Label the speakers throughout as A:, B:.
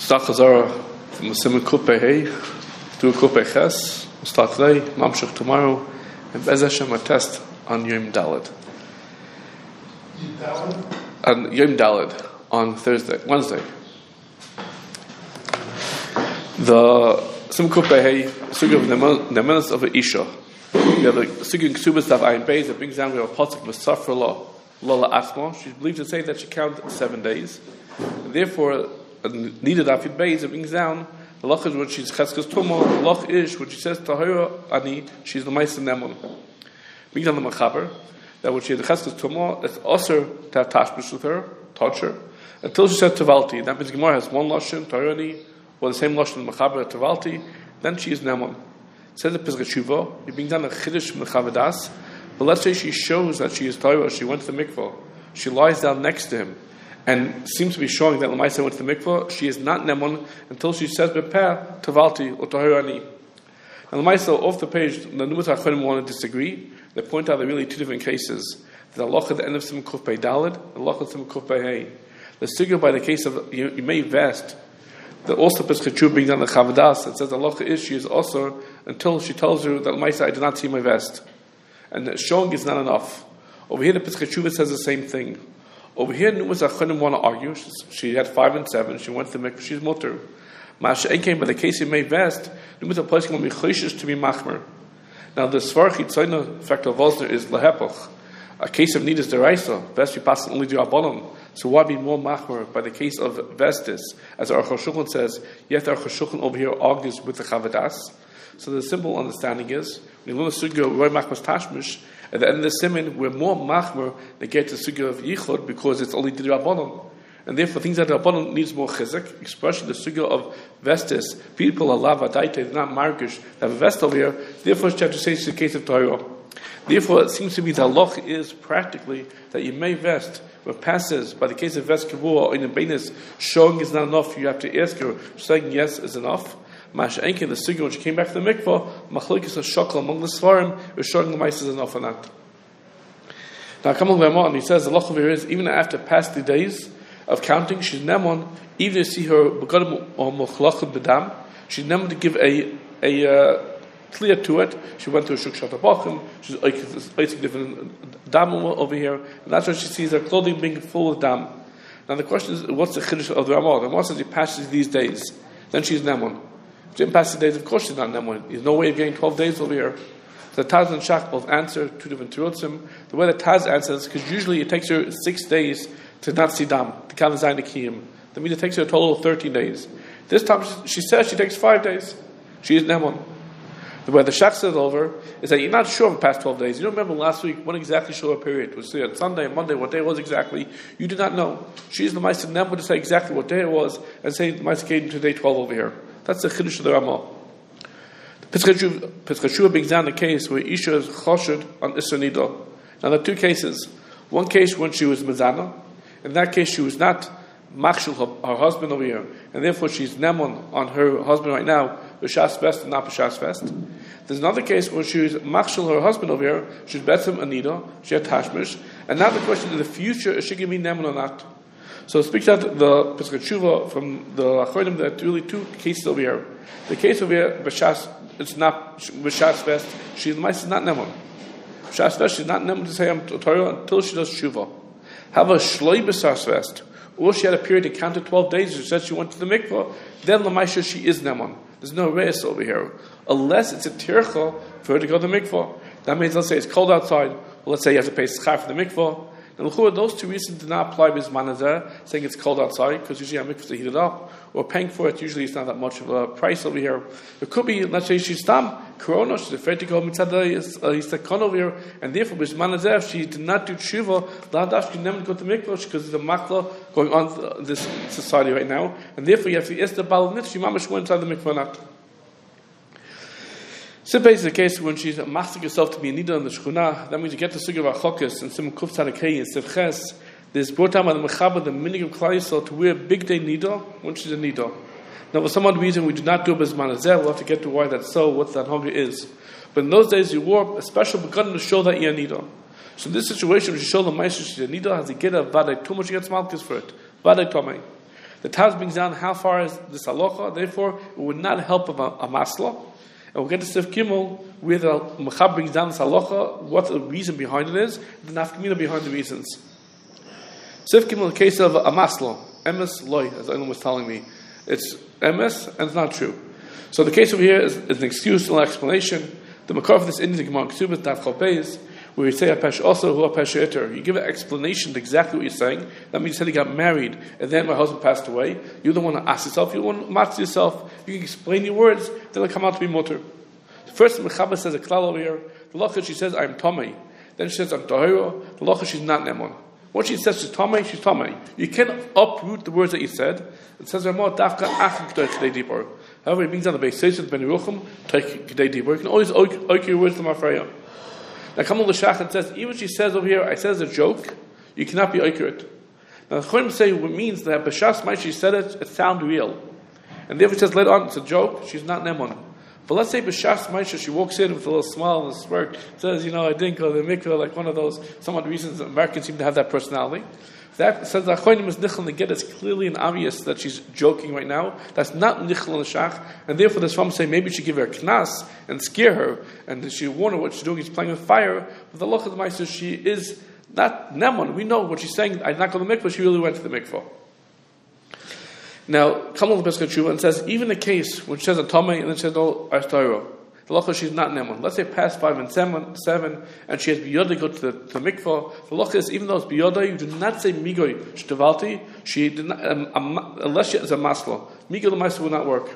A: Start Chazara from the Simon Kupei Hey to Kupei Ches. We'll start today, Mamshach tomorrow, and Bez Hashem a test on Yom Daled. On Yom Daled on Wednesday. The Simon Kupei Hey, Sugi of Nemenis of Isha. We have the Sugi in Ksubas Dav Ayin Beis that brings down we have a pasuk with Safra Lola Asma. She's believed to say that she counted 7 days, and therefore needed Afid Beis. It brings down the loch is when she's Cheskes Tumah. The loch is when she says Tahira Ani, she's the Ma'aser Nemon. Brings down the Machaber that when she had the Cheskes Tumah, it's also to have tashmish with her, touch her, until she said Tavalti. That means Gemara has one lashon Tahira Ani, or the same lashon Machaber Tavalti. Then she is Nemon. It says the Pesach Tshuva. You bring down the Chiddush from the Chavadas. But let's say she shows that she is Torah. She went to the mikvah. She lies down next to him, and seems to be showing that Lamaisa went to the mikvah. She is not Nemon until she says Beper Tavalti or Tahirani. And Lamaisa off the page, the Numat HaChonim want to disagree. They point out there are really two different cases. The Allah at the end of Simon Kupei Daled, the Allah at Simon Kupei Hey. The sugya by the case of you may vest. The also Pesach Tshuva brings down the Chavadas and says the Allah is she is also until she tells her that Lamaisa I did not see my vest. And showing is not enough. Over here, the Pesach Tshuva says the same thing. Over here, Numas HaChonim want to argue. She had 5 and 7. She went to the mikvah. She's mutter. Ma'aseh came by the case of May Vest. Numas HaPoskim will be choishes to be machmer. Now, the Svar Chitzoyna effect of Vosner is lehepach. A case of need is deraisa. Vest we pass only do abonim. So why be more machmer by the case of vestis? As our Choshuchon says, yet our Choshuchon over here argues with the Chavadas. So the simple understanding is, when you learn the sugya of Roy Machmas Tashmish, at the end of the Siman, we're more machmer than get the sugya of Yichud because it's only Diri Rabbanon. And therefore, things that Rabbanon needs more chizuk, especially the sugya of vestis. People are lava daite, they're not margish, they have a vest over here. Therefore, it's to say it's the case of Torah. Therefore, it seems to me the halach is practically that you may vest, but passes by the case of vest kavua or in the bainis, showing is not enough. You have to ask her, saying yes is enough. Masha'enke, the sugya when she came back to the mikvah, machlokes a shokal among the svarim, is showing the mice is enough or not. Now, come on, and he says the loch over here is even after past the days of counting, she's nemon, even if you see her begadim or mochlachim bedam, she's nemon to give a clear to it. She went to a shuk shatabachim, she's eating different dam over here, and that's why she sees her clothing being full of dam. Now, the question is, what's the chiddush of the Ramah? The Ramah says he passes these days, then she's nemon. She didn't pass the days, of course she's not Nemon. There's no way of getting 12 days over here. So Taz and Shach both answer two different terutzim. The way that Taz answers, because usually it takes her 6 days to not see Dam, to count the Zayin Akiyim. That means it takes her a total of 13 days. This time she says she takes 5 days. She is Nemon. The way the Shach says over is that you're not sure of the past 12 days. You don't remember last week when exactly Shua period was. On Sunday and Monday, what day it was exactly. You do not know. She is the Ma'aser Nemon to say exactly what day it was and say the Ma'aser came to day 12 over here. That's the chiddush of the Ramah. The Pesach Tshuva brings down the case where Isha is choshed on Isser Nida. Now there are 2 cases. One case when she was mezana. In that case she was not machshul her husband over here, and therefore she's nemon on her husband right now, b'shas vest and not b'shas vest. There's another case where she was machshul her husband over here, she's betzim anida, she had tashmish, and now the question in the future is she going to be nemon or not? So it speaks out the Pesach Tshuva from the Achronim that really 2 cases over here. The case over here, b'shas, it's not b'shas vest. She's not nemon. B'shas vest, she's not nemon to say I'm Torah until she does tshuva. Have a shloi b'shas vest, or she had a period to count to 12 days. She said she went to the mikvah. Then l'maisha she is nemon. There's no reis over here, unless it's a tircha for her to go to the mikvah. That means, let's say it's cold outside. Well, let's say you have to pay schar for the mikvah. Now, those 2 reasons do not apply with Manazeh, saying it's cold outside, because usually I'm mikvah to heat it up, or paying for it, usually it's not that much of a price over here. It could be, let's say she's tam, corona, she's afraid to go mitzad yistakon over here, and therefore with Manazeh, if she did not do tshuva, la'adash, she never go to mikvah, because there's a makla going on in this society right now, and therefore you have to ask the Baal Nit, she mamash went inside the mikvah or not. Simply is the case when she's machzik herself to be a nida in the shchuna. That means you get the sugya of achokis and Simon Kuf Tzadikei and Sivches. There's brought down by the mechaber the minig of Klal Yisrael to wear big day nida when she's a nida. Now, for some odd reason, we do not do it as manazeh. We'll have to get to why that's so, what that hunger is. But in those days, you wore a special begun to show that you're a nida. So in this situation, when she showed the ma'aser she's a nida, has to get a vaday tumah, she gets malchus for it. Vaday tomei. The Taz brings down how far is this halacha, therefore it would not help a masla. And we'll get to Sif Gimel, where the Mechab brings down this halacha, what the reason behind it is, the nafkamina behind the reasons. Sif Gimel, the case of a masla, emes loy, as Eilam was telling me. It's emes, and it's not true. So the case over here is an excuse, an explanation. The Makar for this Indian Gemara Ksubas Daf Chol Beis, where you say Apesh also who Apesh Eter. You give an explanation to exactly what you're saying. That means you said he got married and then my husband passed away. You don't want to ask yourself, you want to match yourself. You can explain your words, then it'll come out to be mutter. First, Mechaba says a klal over here. The lacha she says I'm Tomei. Then she says I'm Tahira. The lacha she's not Nemon. Once she says she's Tomei, she's Tomei. You can't uproot the words that you said. It says Ramah Dafka Achim K'day K'day Dibor. However, it brings down the base says Ben Yerucham K'day Dibor. You can always oik your words to Mafreya. Now, Kamal L'Shachat says, even she says over here, I said as a joke, you cannot be accurate. Now, the Chorim say what it means that B'Shas Mai, she said it sounds real. And therefore it says later on, it's a joke, she's not Nemon. But let's say B'Shas Mai, she walks in with a little smile and a smirk, says, I didn't go to the mikveh, like one of those, some of the reasons Americans seem to have that personality. That says that Chorim is nichel neged. It's clearly and obvious that she's joking right now. That's not nichel l'shach, and therefore the Svam say maybe she give her a knas and scare her, and she warn her what she's doing. She's playing with fire. But the loch of the Ma'aser, she is not nemon. We know what she's saying. I not go to the mikvah. She really went to the mikvah. Now, Kamal the Pesach Tshuva and says even the case which says a tamei and then says Ashtairo. The locha she's not nemon. Let's say past 5 and 7, and she has biyoda go to the mikvah. The locha is even though it's biyoda, you do not say migoy shtavalti. She did not unless she is a masla. Migoy l'maisa will not work.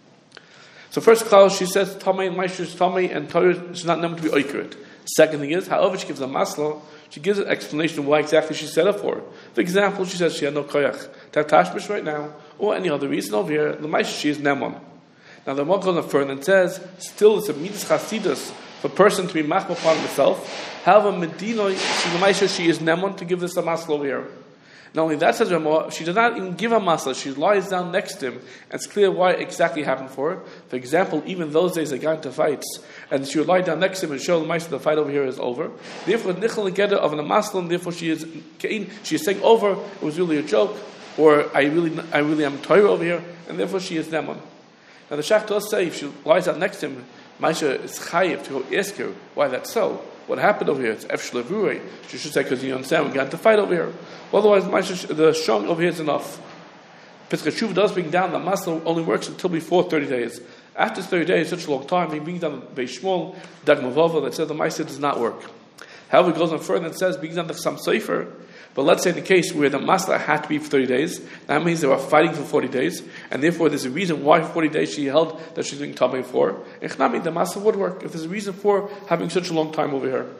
A: So first clause she says tamei and ma'aser is tamei and Torah is not nemon to be accurate. Second thing is, however she gives a masla, she gives an explanation of why exactly she said it for. For example, she says she had no koyach to have tashmish right now, or any other reason over here. L'maisa she is nemon. Now the Ramah goes on further and says, still it's a midas chasidus for a person to be machma upon himself. However, Medina, she is nemon to give this a masla over here. Not only that, says Ramah, she does not even give a masla. She lies down next to him, and it's clear why it exactly happened for her. For example, even those days they got into fights, and she would lie down next to him and show the mice that the fight over here is over. Therefore, nichel negeda of an masla, and therefore she is saying over. It was really a joke, or I really am Torah over here, and therefore she is nemon. Now the Shach does say if she lies out next to him, Maisha is chayiv to go ask her why that's so. What happened over here? It's efshel avurei. She should say because you understand we got into fight over here. Otherwise, Maisha, the shong over here is enough. Pesach Tshuva does bring down that masla only works until before 30 days. After 30 days, such a long time, he brings down the Beis Shmuel, Dag Mavova, that says the Maisha does not work. However, it goes on further and says brings down the Chassam Sofer. But let's say in the case where the masla had to be for 30 days, that means they were fighting for 40 days, and therefore there's a reason why for 40 days she held that she's doing tamei for. And Chnami, the masla would work if there's a reason for having such a long time over here.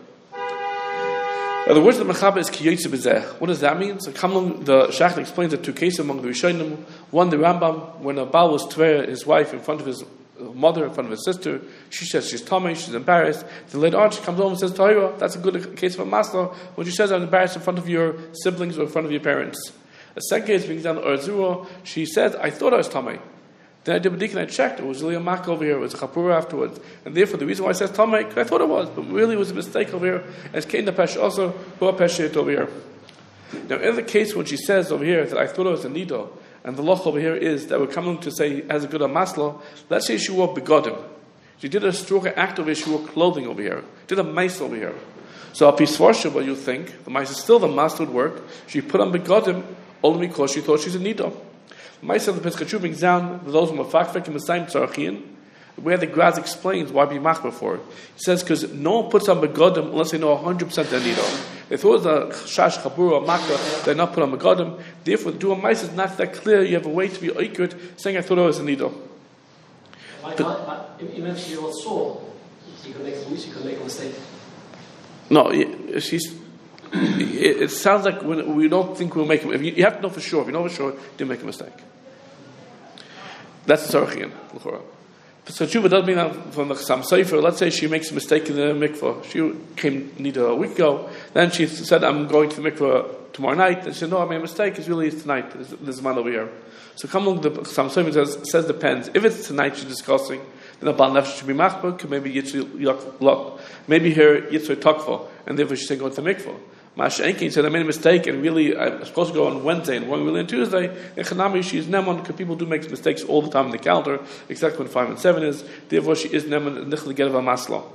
A: Now the words of the Mechaba is kiyotze b'zeh. What does that mean? So the Shach explains the two cases among the Rishonim. One, the Rambam, when a Baal was tver his wife in front of his mother, in front of his sister, she says she's tamei, she's embarrassed. Then later on she comes home and says Torah. That's a good case of a masla when she says I'm embarrassed in front of your siblings or in front of your parents. The second case brings down the Orzura. She said I thought I was tamei. Then I did b'dik and I checked. It was really a mak over here. It was a chapura afterwards. And therefore the reason why I said tamei, because I thought it was, but really it was a mistake over here. And it's came the pesh also who are peshet over here. Now in the case when she says over here that I thought it was a nido, and the loch over here is that we're coming to say as a good a masla. Let's say she wore begodim. She did a stroke act over here. She wore clothing over here. Did a mice over here. So a pisvarsha, what you think the mice is still the masla would work. She put on begodim only because she thought she's a nido. The mice of the Pesach Tshuva brings down those who are fakfek in the same tzarachin, where the Graz explains why be machmer for. He says because no one puts on begodim unless they know 100% they're nido. If it was a shash chabur or makkah, they're not put on megadim. Therefore, the dual mice is not that clear. You have a way to be oikut, saying I thought it was a needle.
B: Even if she was sore, she could make a mistake.
A: No, it sounds like we don't think we'll make a mistake. You have to know for sure. If you know for sure, you didn't make a mistake. That's the Tzarachian. So Tshuva does mean from the Chassam Sofer. Let's say she makes a mistake in the mikvah. She came a week ago. Then she said, I'm going to the mikvah tomorrow night. And she said, no, I made a mistake. It's really tonight. There's a man over here. So come along, the Chassam Sofer says depends. If it's tonight she's discussing, then a Baal Nefesh should be machbuk. Maybe here Yitzhak Takva. And therefore she's saying go to the mikvah. Masha'enkin said, I made a mistake, and really, I'm supposed to go on Wednesday, and going really on Tuesday. In Chanami, she is Neman, because people do make mistakes all the time in the calendar, exactly when 5 and 7 is. Therefore, she is Neman, Nichel Gedav Masla.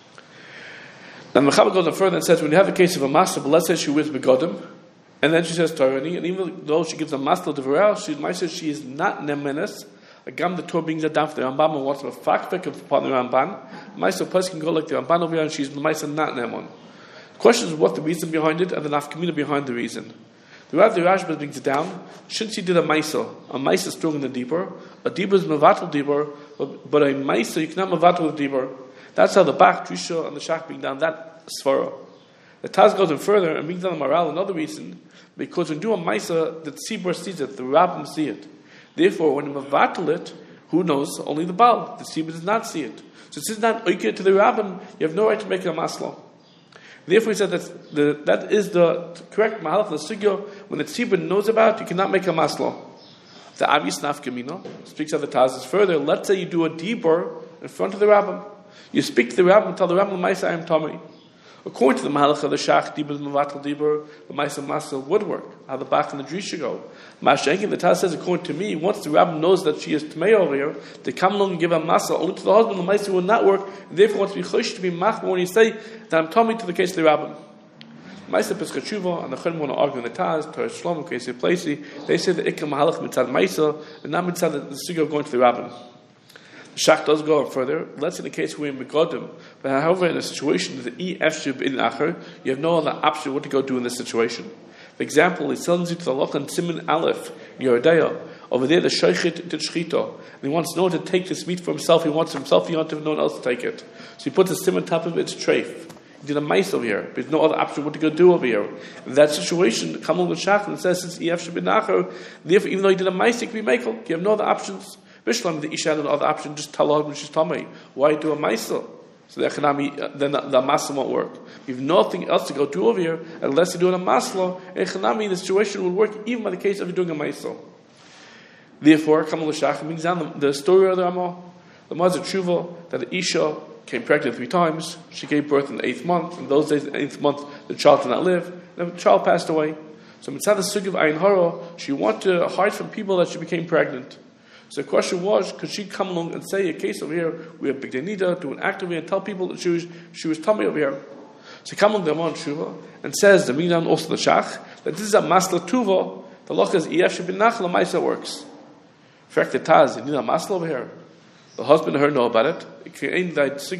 A: Now, the Mechaber goes on further and says, when you have a case of a Masla, but let's say she wears Begodim, and then she says Torani, and even though she gives a Masla to Varel, she might say she is not Nemenes. A gam the Torah brings that down for the Rambam and wants to fakvek upon the Ramban. Maisa person can go like the Ramban over here, and she's Maisa not Neman. The question is what the reason behind it and the nafkamina behind the reason. The Rashba brings it down. Since she did a Maisa stronger than deeper. A deeper is Mavatal deeper, but a Maisa you cannot Mavatal deeper. That's how the Bach, Trisha, and the Shach bring down that Svara. The Taz goes in further and brings down the Maral, another reason, because when you do a Maisa, the Tzibur sees it, the Rabbim see it. Therefore, when you Mavatal it, who knows? Only the Baal. The Tzibur does not see it. So since it's not Oiker to the Rabbim, you have no right to make it a Masla. Therefore, he said that is the correct Mahalach of the Sugya. When the Tzibur knows about it, you cannot make a Masla. The Avis Nafkamina speaks of the Tazis further. Let's say you do a Dibur in front of the Rabbim. You speak to the Rabbim and tell the Rabbim, Maisa, I am Tomei. According to the Mahalach of the Shach, Dibur, Mavatal Dibur, the Maisa Masla would work. How the Bach and the Drisha go. Mashenkin, the Taz says, according to me, once the Rabbim knows that she is Tomei over here, they come along and give a Masla only to the husband, the Maisa will not work, and therefore wants to be Chosh to be Mach when you say that I'm Tomei to the case of the Rabbim. Maisa Pesach Tshuva and the Chum want to argue in the Taz, Torah Shlom, Kesef Plesi, they say the Ikam Mahalach mitzad Maisa, and not mitzad the Sugya of going to the Rabbim. The Shach does go further. Let's say in the case where we're in Begodim, but however, in a situation that the Efshib in Acher, you have no other option what to go do in this situation. For example, he sends you to the Lochan Siman Aleph, Yeridea. Over there, the Sheikhit did Shchita. And he wants no one to take this meat for himself. He wants himself, he wants no one else to take it. So he puts a sim on top of it, it's treif. He did a mice over here. There's no other option what to go do over here. In that situation, come on with Shach and says, since Efshib in Acher, therefore, even though he did a mice, he can be Michael. You have no other options. Bishlam, the Isha had another option, just tell her when she's Tomei. Why do a Maisa? So the Echanami, then the Masla won't work. You have nothing else to go do over here, unless you're doing a Masla, Echanami, the situation will work even by the case of you doing a Maisa. Therefore, Kamal Shach brings down the story of the Ramah, the Mazat Tshuva, that the Isha came pregnant 3 times, she gave birth in the 8th month, in those days, in the 8th month, the child did not live, and the child passed away. So Mitzad the Sugya of Ayin Hara, she wanted to hide from people that she became pregnant. So the question was, could she come along and say, a case over here, we have Big Nida, do an act over here, and tell people that she was tummy over here. So come along the Amon Shuva, and says, the Minan also the Shach, that this is a Masla Tuva, the Loch is Ef Shebin Nachla Maisa works. In fact, the Taz, you need a Masla over here. The husband and her know about it. And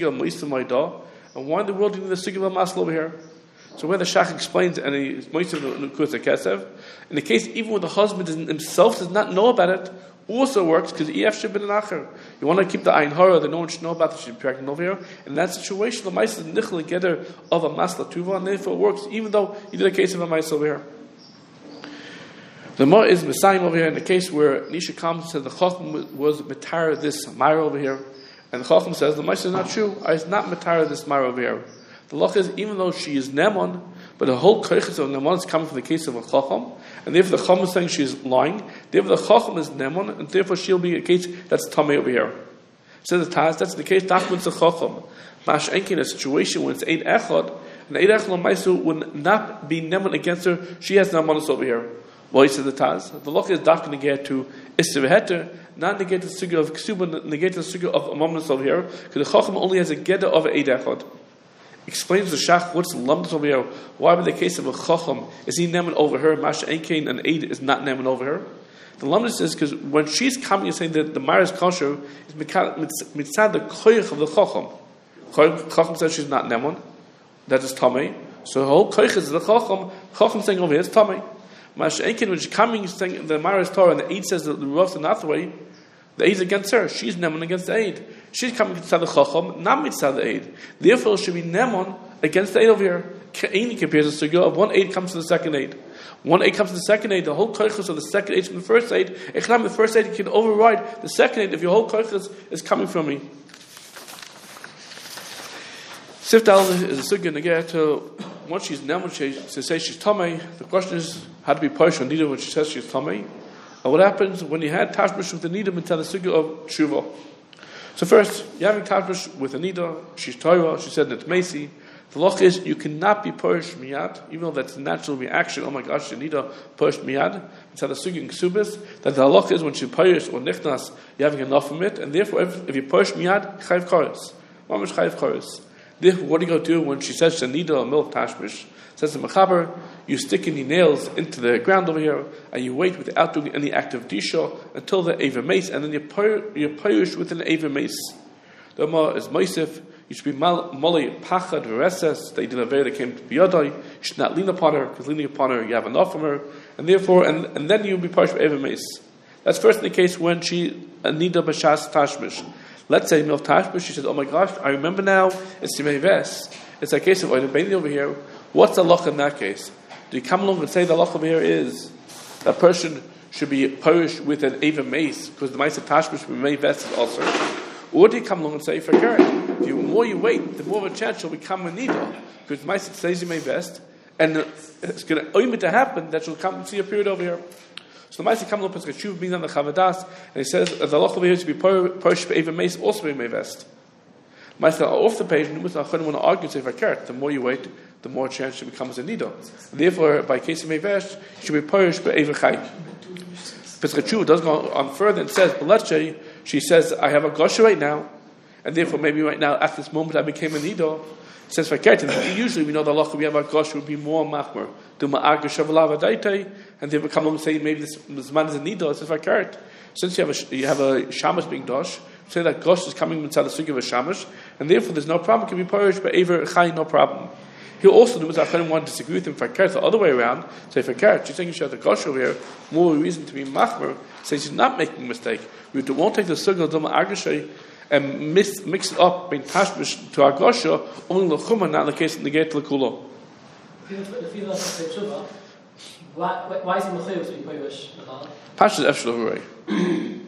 A: why in the world do you need a Sigil of Masla over here? So where the Shach explains, and he's Moisav Nukus Kesev, in the case even when the husband himself does not know about it, also works because EF should be an acher. You want to keep the Ayin Hara that no one should know about that she's pregnant over here. In that situation, the Maisa is nichel together of a Masla Tuva, and therefore it works even though you did a case of a Maisa over here. The more is Messiah over here in the case where Nisha comes and says the Chacham was Matar this Myra over here, and the Chacham says the Maisa is not true. I is not Matar this Myra over here. The Loch is even though she is Nemon, but the whole Koiches of Nemon is coming from the case of a Chacham, and therefore the Chacham is saying she is lying. Therefore the Chacham is Nemon, and therefore she'll be a case that's Tomei over here. So the Taz, that's the case. That's a Chacham. Mash Enki in a situation when it's Eid Echad, and Eid Echad Maisu would not be Nemon against her. She has Nemonis over here. Why says the Taz? The Loch is not going to get to Isser Heter, not negate the Sugya of Ksuba, negate the Sugya of Amamnis over here, because the Chacham only has a Geda of Eid Echad. Explains the Shach what's the lumdus over here. Why in the case of a Chacham is he neman over her? Masha Enkein and Eid is not neman over her. The lumdus is because when she's coming and saying that the Maris kosher is mitzad the koyach of the Chacham. Chacham says she's not neman. That is Tomei. So the whole koyach is the Chacham. Chacham saying over here is Tomei. Masha Enkein when she's coming saying the Maris Torah and the Eid says that the Rov's are not the way. The Eid is against her. She's neman against the Eid. She's coming to the Chacham, not mitzad the Eid. Therefore, she should be Nemon against the Eid over here. Any compares to Sugya of one Eid comes to the second Eid. One Eid comes to the second Eid. The whole koichus of the second Eid from the first Eid. The first Eid can override the second Eid if your whole koichus is coming from me. Siftal is a Sugya Negeh to once she's Nemon, she says she's Tomei. The question is how to be partial on Nida when she says she's Tomei. And what happens when you had Tashmish with the Nida mitzad the Sugya of Tshuva? So first, you're having Tashmish with Anida, she's Torah, she said it's Macy. The loch is you cannot be purish miyad, even though that's a natural reaction. Oh my gosh, you need a purish miyad. It's had a sugin ksubis. That the loch is when you purish or nichnas, you're having enough from it, and therefore if you purish miyad, chayv koros. Mamish chayv koros. Therefore, what do you go do when she says shanida or milk tashmish? Says the mechaber, you stick in the nails into the ground over here, and you wait without doing any active disha until the ava mace, and then you purish with an ava mace. The Gemara is Moisef. You should be molly pachad v'reses. They did a very that came to biyadai. You should not lean upon her, because leaning upon her you have enough from her, and therefore, and then you'll be parish with ava mace. That's first in the case when she nida b'shas tashmish. Let's say milk tashmish. She says, "Oh my gosh, I remember now. It's Yimei Ves. It's a case of oidim beini over here." What's the loch in that case? Do you come along and say the loch over here is that person should be parish with an ava mace because the mace of tashmish with Yimei Ves is also? Or do you come along and say, for Karen, the more you wait, the more of a chance she'll become a needle. Because the Maisa says you may vest, and it's going to only to happen that she'll come and see a period over here. So the Maisa comes along and says, being on the Chavadas, and he says, the loch over here should be parish even mace, also be may vest. Maisa off the page, and I want to argue and say, for Karen, the more you wait, the more chance she becomes a needle. Therefore, by case of may vest, she should be parish by even chai. Pesach does go on further and says, but let's say, she says, I have a gosha right now, and therefore maybe right now, at this moment, I became a nido. It says, usually we know the halacha we have a gosha would be more machmer. Do ma'ag shavalava daitei, and they would come along and say, maybe this man is a nido. It says, Vakert, since you have a shamash being dosh, say that gosh is coming inside the sugi of a shamash, and therefore there's no problem, it can be parish, but ever chai, no problem. He also, the Mizrachanim want to disagree with him, Fakert, the other way around, say, Fakert, she's saying you should have the gosh over here, more reason to be machmer, say she's not making a mistake. We won't take the sugi of Doma Agashay and mix it up, being tashmish to our gosha, only l'chuma, not in the case of the gate l'kulo.
B: Why is it mechayiv to be parish?
A: Pashas efshel v'rei.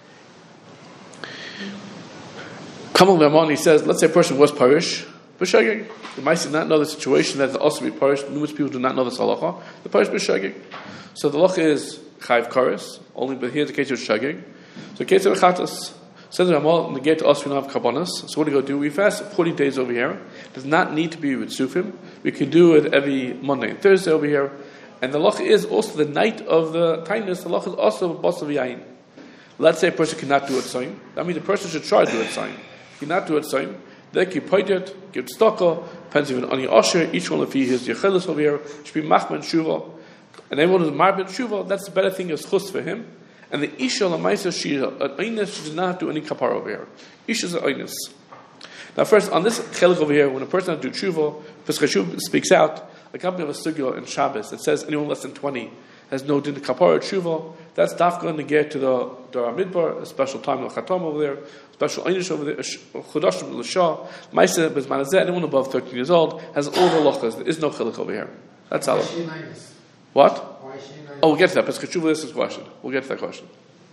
A: Kamal Vermon, he says, let's say a person was parish, b'shagig. The mice did not know the situation that is also be parish. Numerous people do not know this halacha. The parish b'shagig. So the halacha is chayv kares, only but here's the case of shagig. So the case of chatas. Says Ramal, negate us we don't have karbonos. So what do we go do? We fast 40 days over here. It does not need to be with sufim. We can do it every Monday and Thursday over here. And the halacha is also the night of the kindness. The halacha is also a bas of yain. Let's say a person cannot do it sign. That means the person should try to do it sign. Cannot do it sign. They keep pointed, give staka, depends even on your usher. Each one of his yechelis over here should be machman shuva. And everyone who's marbet shuva, that's the better thing is chus for him. And the isha lamaisa she an oinus, she does not do any kapar over here. Isha is an oinus. Now first on this chelik over here, when a person has to do tshuva, Pesach speaks out. A company of a sugya in Shabbos that says anyone less than 20 has no din kapar tshuva. That's dafka to get to the Dara Midbar, a special time of Chatam over there, special oinish over there, Chodashim l'Shah, Maisa Bezmanazeh. Anyone above 13 years old has all the lochas. There is no chelik over here. That's all. What? Oh, we'll get to that. Pesach Tshuva, this is a question. We'll get to that question.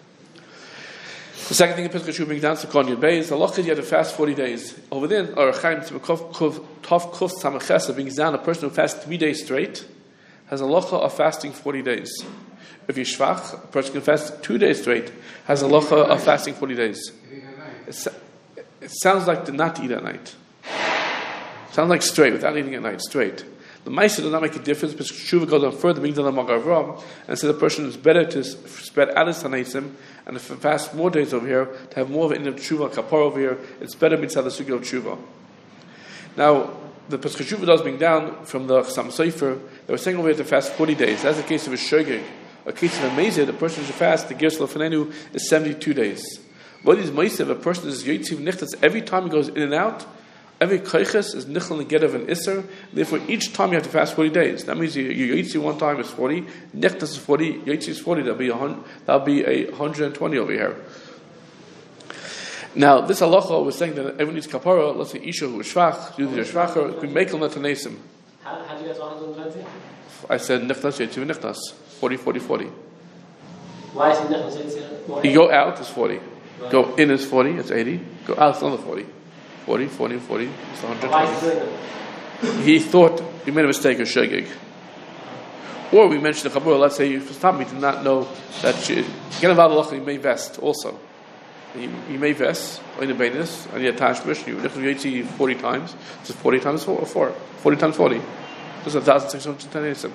A: The second thing in Pesach Tshuva brings down to Konyan Bay is the halacha you have to fast 40 days. Over there, or Chaim Tov Kuf Samachesa brings down a person who fasts 3 days straight has a halacha of fasting 40 days. If you're shvach, a person can fast 2 days straight has a halacha of fasting 40 days. It sounds like not to eat at night. It sounds like straight, without eating at night, straight. The Maisa does not make a difference because Tshuva goes on further, being done on Magavram, and so the person is better to spread out his Tanaisim and if fast more days over here, to have more of an end of Tshuva, Kapar over here, it's better mitzvah the Sugya of Tshuva. Now, the Pesach Tshuva does bring down from the Chasam Sofer, they were saying over here to fast 40 days. That's the case of a Shogeg. A case of a Mezid, the person should fast, the Gersh Lefanenu is 72 days. What is Meisev? A person is Yotziv Nichtas, every time he goes in and out, every koiches is nichel and get of an isser. Therefore, each time you have to fast 40 days. That means your yotzi one time is 40, nechtas is 40, yotzi is 40. That'll be 120 over here. Now, this halacha was saying that everyone needs kapara. Let's say isha who is shvach, do the shvacher, we make them netanesim.
B: How do you get 120?
A: I said nechtas yotzi nechtas 40, 40, 40.
B: Why is it nechtas?
A: You go out is 40, right. Go in is 40. It's 80. Go out is another 40. 40, 40, 40, it's 120.
B: Why is he doing that?
A: He thought he made a mistake of shegig. Or we mentioned the Chabur, let's say you stop me to not know that you get about the lacha, you may vest also. You may vest in the Bainis, and you had Tashmish, you Yitzi 40 times. It's 40 times 4. 40 times 40. This is 1,610.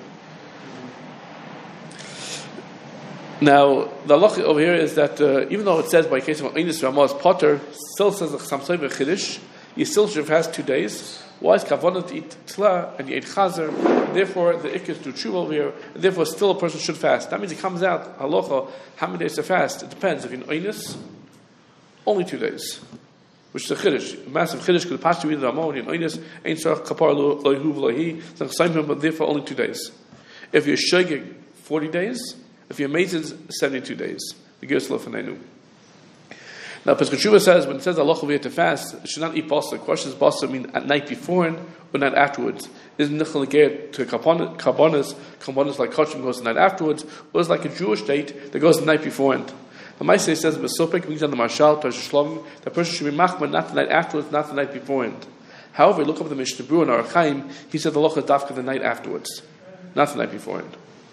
A: Now, the halacha over here is that even though it says by case of Einis Ramaz Potter, still says Samsoi Chiddush, you still should fast 2 days. Why is kavanah to eat tla and you ate chazer? Therefore, the ikk is to tshuva over here, and therefore still a person should fast. That means it comes out, halacha, how many days to fast? It depends. If you're in Einis, only 2 days, which is a chiddush, a massive chiddush. Because past you eat the Ramon in Einis, ain't sarach kapar loihu v'lohi, but therefore only 2 days. If you're shogeg, 40 days. If you're mazid, 72 days. The Gersel of Fanenu. Now, Pesach Shuvah says, when it says Allah to fast, it should not eat basa. The question is, basa mean at night before or night afterwards? Is nichel get to karbonas like kachim goes the night afterwards, or is it like a Jewish date that goes the night before? The Maaseh says, Besopek means on the Marshal, Tashishlovim, the person should be machman not the night afterwards, not the night before. However, look up the Mishnah Berurah and Arachaim, he said the Allah is dafka the night afterwards, not the night before.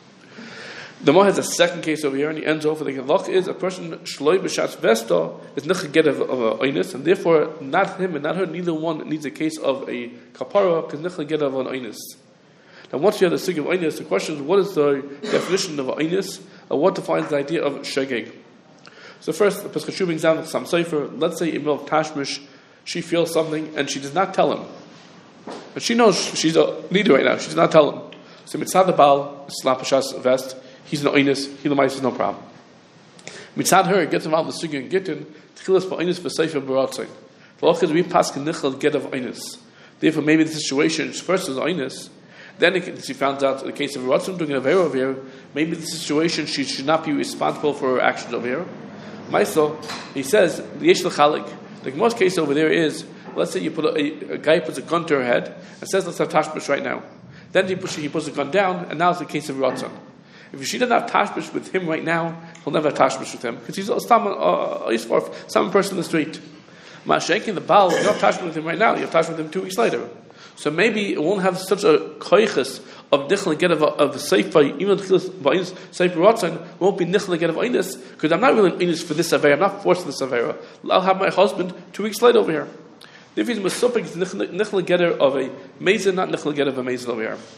A: The Gemara has a second case over here, and he ends off with the halach is a person shloi b'shas vesto is nichel get of a oinus, and therefore not him and not her, neither one needs a case of a kapara because nichel get of an oinus. Now, once you have the sig of oinus, the question is what is the definition of an oinus, or what defines the idea of shogeg? So first, the Pesach Shuvah brings down some sefer. Let's say in the middle of Tashmish, she feels something and she does not tell him, but she knows she's a leader right now. She does not tell him. So mitzad the baal slap b'shas vest. He's no oinus, he is no problem. Mitzad her, gets involved in the sugya and gittin, tchilas for oinus for sefer baratzin. The loch is we pass nichel get of oinus. Therefore, maybe the situation first is oinus, then she found out the case of baratzin doing a avera over here. Maybe the situation she should not be responsible for her actions over here. Maisel, he says the yesh l'chalik. The most case over there is, let's say you put a guy puts a gun to her head and says, "Let's have tashmish right now." Then he puts the gun down, and now it's the case of baratzin. If she doesn't have tashmish with him right now, he'll never have tashmish with him because he's some person in the street. Ma'ashenkin the Baal, you don't have tashmish with him right now. You have tashmish with him 2 weeks later. So maybe it won't have such a koiches of nichel get of the sefer, even the sefer rotzen won't be nichel get of oinus because I'm not really oinus for this avera. I'm not forced for this avera. I'll have my husband 2 weeks later over here. If he's masupik, it's nichel getter of a mezid, not nichel getter of a mezid over here.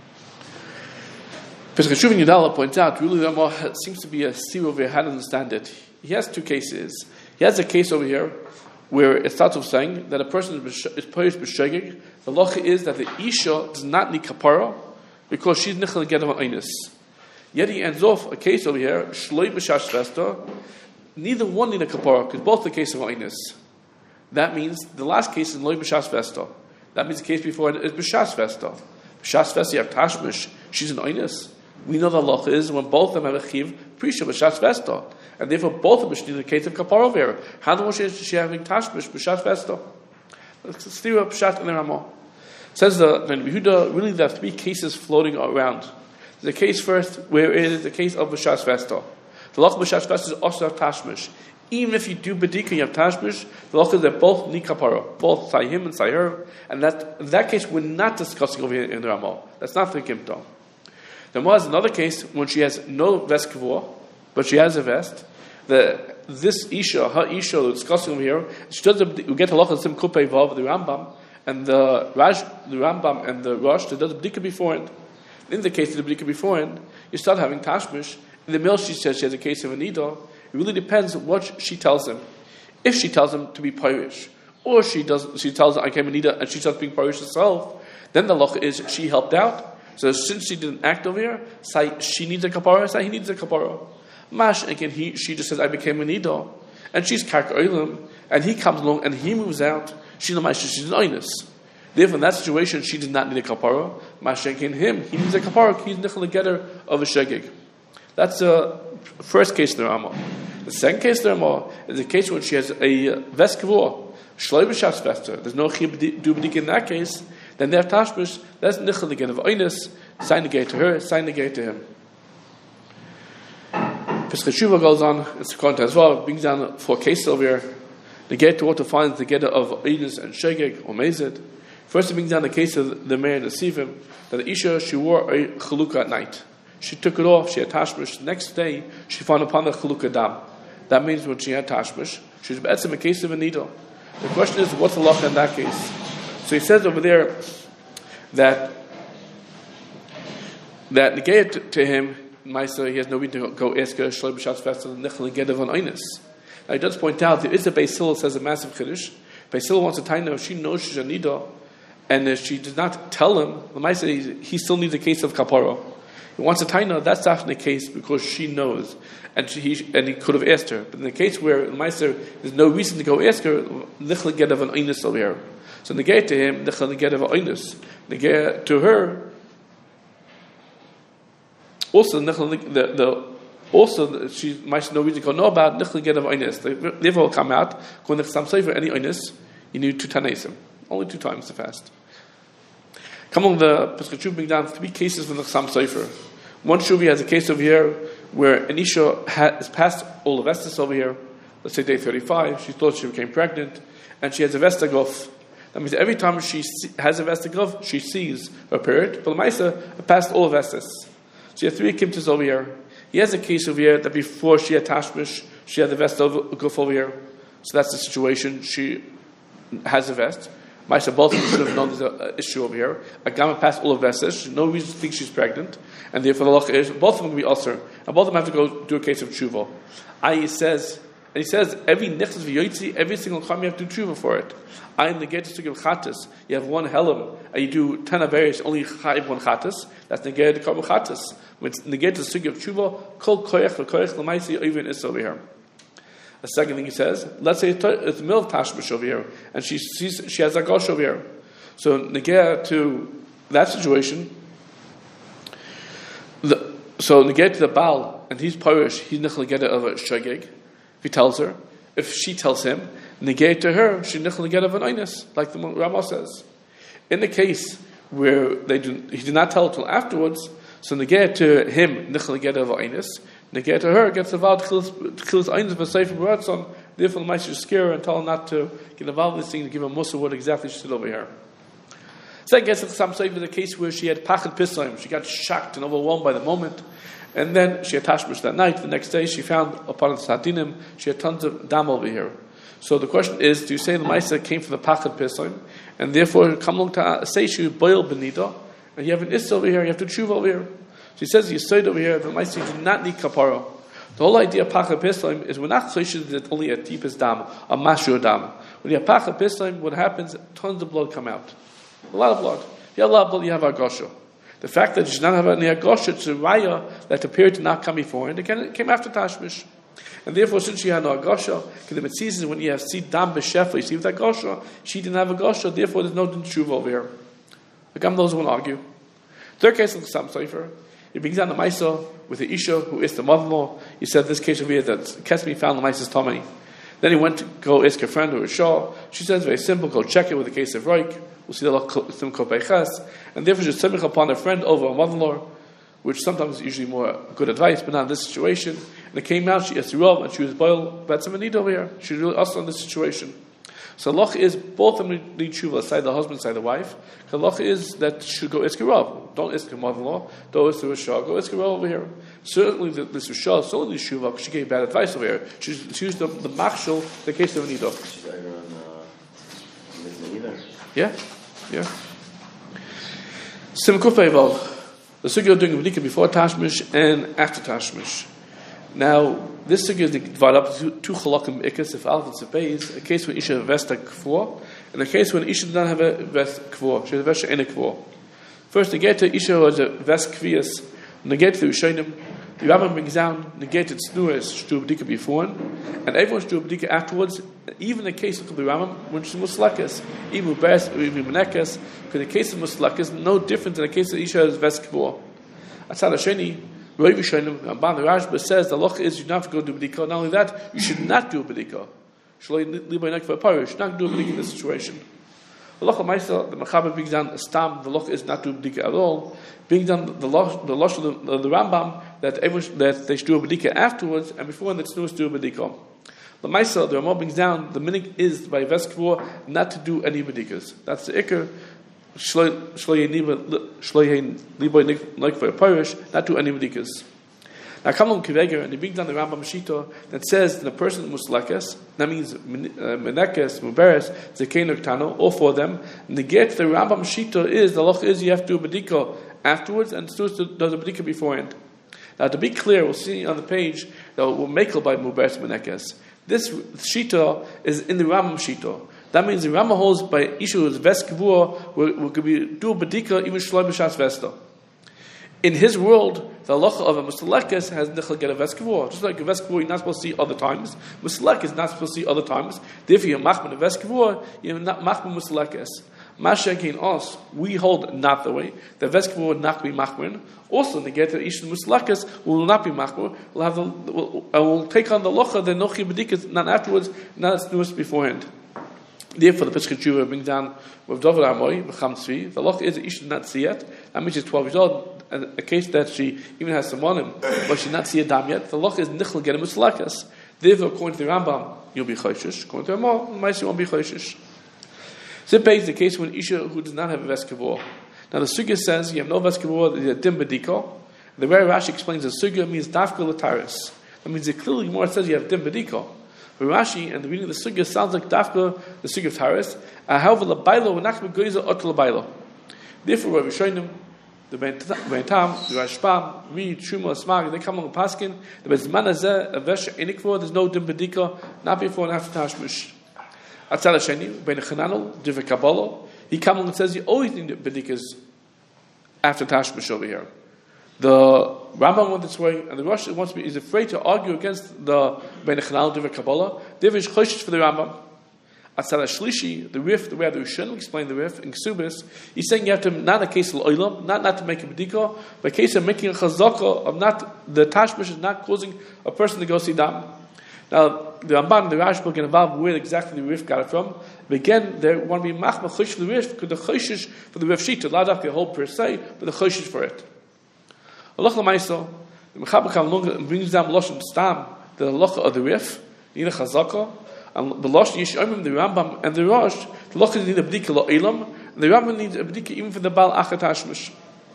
A: Pesach Shuvah Yudala points out, really there seems to be a steer over here, how to understand it. He has 2 cases. He has a case over here where it starts off saying that a person is poyish b'shogeg. The locha is that the isha does not need kapara because she's nichel get of oinus. Yet he ends off a case over here, shloi b'shash vesta. Neither one need a kapara because both the case of oinus. That means the last case is loi b'shash vesta. That means the case before it is b'shash vesta. B'shash vesta you have tashmish. She's an oinus. We know the halacha is when both of them have a chiv prisha b'shas vesta, and therefore both of them should need a case of kapara over here. How the one is she having tashmish b'shas vesta? Let's steer up pshat in the Ramah. Says the Yehuda, really there are 3 cases floating around. There's a case first where it is the case of b'shas vesta. The halacha b'shas vesta is also tashmish. Even if you do bedika, you have tashmish. The halacha is that both need kapara, both sayhim and sayher, and that case we're not discussing over here in the Ramah. That's not the gimta. There was another case when she has no vest kavua, but she has a vest. This isha, her isha, we're discussing over here, she does we get halacha sim kupei vav the Rambam and the Rambam and the Rosh. That does bdika beforehand. In the case of the bdika beforehand, you start having tashmish. In the middle, she says she has a case of a nida. It really depends what she tells him. If she tells him to be pirish, or she tells him I came a nida and she starts being pirish herself, then the halacha is she helped out. So since she didn't act over here, say she needs a kapara, say he needs a kapara. Mash, again, she just says, I became a nida. And she's karka oilim, and he comes along and he moves out. She's an oinus. Therefore, in that situation, she did not need a kapara. Mash, again, he needs a kapara, he's nichel getter of a shogeg. That's the first case in the Ramah. The second case in the Ramah is a case when she has a vest kavua, shloi b'shas vesta. There's no chiyuv do b'dik in that case. Then they have tashmish, that's nichel again of oinus, sign the gate to her, sign the gate to him. Pesach Shuvah goes on, it's a content as well, it brings down 4 cases over here. The gate to what defines the gate of oinus and shogeg or mezid. First it brings down the case of the Meir and the Sivim, that the Isha, she wore a chalukah at night. She took it off, she had tashmish. The next day, she found upon the chalukah dam. That means when she had tashmish, She's be'etzim a case of a needle. The question is, what's the law in that case? So he says over there that negate to him, Maisa, he has no reason to go ask her Shloi b'Shatz Festel Nichel Gedav on Einis. Now he does point out there is a Beis Hillel says a massive chiddush. Beis Hillel wants to tell her she knows she's a nida, and if she does not tell him, the Maisa he still needs a case of kapara. He wants to tell her that's not the case because she knows, and he could have asked her. But in the case where the Maisa there's no reason to go ask her, Nichel Gedav on Einis over here. So negate to him Nichel Gedav on Einis. Negate to her. Also, she might know reason to know about Nichel Gedav Einis. They will come out. When some say for any Einis, you need 2 tanesim. Only 2 times to fast. Come on, the Pesach Shuv bring down 3 cases from the Chassam Sofer. One Shuvi has a case over here where an Isha has passed all the Vestas over here. Let's say day 35. She thought she became pregnant, and she has a Vestagov. That means every time she has a Vestagov, she sees her period. But the Maisa passed all the Vestas. So you have 3 kimtas over here. He has a case over here that before she had Tashmish, she had the vest guf over here. So that's the situation. She has a vest. Maisa both of them should have known there's an issue over here. Agama passed all of vestas. There's no reason to think she's pregnant. And therefore the law is, both of them will be ulcer. And both of them have to go do a case of tshuva. He says, every nechtas v'yoytzi, every single time you have to do tshuva for it. In the Negeta Sugya of Chattas, you have 1 helam, and you do 10 Averis, only Chayiv 1 Chattas. That's Negeta the Karbo Chattas. When it's Negeta Sugya of Tshuva, Kol Koyach v'Koyach l'maisi even is over here. The second thing he says, let's say it's the middle of Tashmish over here, and she has a gosh over here. So Negeta to that situation, so Negeta to the Baal, and he's Parish, he's Nichel Negeta of a Shagig. If he tells her, if she tells him, negate to her, she nichel negate of an einis, like the Ramah says. In the case where he did not tell her till afterwards, so negate to him nichel negate of an einis, negate to her gets involved chil's einis of a sefer b'ratzon. Therefore, the Meister scare her and tell her not to get involved in this thing to give her musa what exactly she did over here. Second case of some say the case where she had pachad pisayim, she got shocked and overwhelmed by the moment. And then she had tashmish that night. The next day she found upon the sadinim, she had tons of dam over here. So the question is, do you say the Maisa came from the Pachad Pisaim, and therefore come along to say she boil benida, and you have an Issa over here, you have to tshuva over here. So he says you say over here, the Maisa do not need kapara. The whole idea of Pachad Pisaim is we're not saying that only a deepest dam, a mashur dam. When you have Pachad Pisaim, what happens? Tons of blood come out. A lot of blood. You have a lot of blood, you have agosha. The fact that you should not have any agosha, it's a raya that appeared to not come before, and again it came after Tashmish. And therefore, since she had no agosha, because the seasons when you have seed dam b'shefa, you see with agosha, she didn't have agosha, therefore there's no tshuva over here. Agam those won't argue. Third case of the Chassam Sofer, he brings down the Maisa with the Isha, who is the mother-in-law. He said this case over here that Kesmi found the Maisa's tummy. Then he went to go ask her friend who was Shah. She says very simple, go check it with the case of Reik. We'll see the law, and therefore she semich upon a friend over a mother-in-law, which sometimes is usually more good advice, but not in this situation. And it came out, she has to rub, and she was boiled, but some need over here. She was really also in this situation. So loch is, both of them need tshuva, side the husband, side the wife. The loch is that she should go isk rav. Don't isk her mother-in-law, don't isk her Shah, go isk rav over here. Certainly this was Shah, so only tshuva, because she gave bad advice over here. She used the machshel, the case of Nido. Yeah. Simkuf Eivov. The sugya of doing a b'dika before Tashmish and after Tashmish. Now, this sugya is divided up into 2 chalakim ikas, if Alf and Sepeis, a case where Isha has a vest k'vor, and a case when Isha does not have a vest k'vor. She has a vest in a k'vor. First, the get to Isha who has a vest k'vias, and the get to Ushanim, the Rambam brings down, the get to Tznuas, should do a b'dika before, and everyone should do a b'dika afterwards, even the case of the Rambam, when she's muslakas, even Ubers, or even Menekas, because the case of muslakas, no different than the case of Isha has vest k'vor. Atzad Hasheni, Rav Yishayim, Ramban the Rashba says the loch is you don't have to go do b'dika. Not only that, you should not do a b'dika. You should not do a b'dika in this situation. The loch of Maisa, the Mechaber brings down a stam. The loch is not do a b'dika at all. Brings down the loch of the Rambam that they should do a b'dika afterwards, and before the tznuas do a b'dika. The Maisa, the Ramah brings down the minig is by Veskvor not to do any b'dikas. That's the ikar. Not do any b'dikas. Now, Kamlam Kiveger, and he brings down the Rambam Shita that says that a person Muslekes, that means Menekes, Muberes, Zekein, Tano, all four of them. And the get the Rambam Shita is, the loch is you have to do a Bedika afterwards, and Stus does a Bedika beforehand. Now, to be clear, we'll see on the page that we'll make it by Muberes Menekes. This Shita is in the Rambam Shita. That means the Rambam holds by Isha who's Veskavua, we could do a Bedika even Shloi B'Shas Vesta. In his world, the halacha of a Musalekes has nichel get a Veskavua. Just like a Veskavua you're not supposed to see other times, Musalekes is not supposed to see other times. Therefore, you're machman a Veskavua, you're not machman Musalekes. Mashakin us, we hold not the way. The Veskavua would not be machman. Also, in the get to Isha Musalekes will not be machman. We'll take on the halacha, the Nochi Bedikas, not afterwards, not as newest beforehand. Therefore, the Pesach Tshuva brings down with Dover Amoy, B'cham Tzvi. The halacha is that you should not see it. That means she's 12 years old, and a case that she even has some on him, but she not see a dam yet. The halacha is nichel get a muslakas. Therefore, according to the Rambam, you'll be choishish. According to the Rambam, Maisi won't be choishish. Zipay is the case when Isha who does not have a veskavor. Now the sugya says you have no veskavor, there's a dim bediko. The way Rashi explains the sugya means dafka lataris. That means it clearly more says you have dim bediko. But Rashi and the reading of the sugya sounds like dafka the sugya of taris. However, labaylo will not be goyza or labaylo. Therefore, Rabbi Shoinim, the Ben Tam, the Rashbam, Reed, Shuma, Smag, they come along Paskin. The Bezman Azeh, a Vesh, Enikvor, there's no dim bediko, not before and after Tashmish. Atzal Hasheni, Ben Chananel, Divrei Kabbalah, he comes along and says you always need bedikas after Tashmish over here. The Rambam went this way, and the Rosh is afraid to argue against the Ben Chananel, Divrei Kabbalah. Divrei is choshish for the Rambam. Atzal Shlishi, the Rif, the way the Rishonim explain the Rif in Ksubis, he's saying you have to not a case of oilam, not to make a bedika, but a case of making a chazaka of not the tashmish is not causing a person to go see dam. Now the Ramban and the Rashba get involved where exactly the Rif got it from. But again, they want to be machma chosh for the Rif because the choshish for the Rif shita, not after the whole per se, but the choshish for it. Allah L'Maiso, the Mechaber Kam brings down Loshem Stam, the halacha of the Rif, in a chazaka. And the Losh Yishomim, the Rambam, and the Rosh, the Loch need a b'dika lo'ilam, and the Rambam needs a b'dika even for the Baal Achat Hashmish.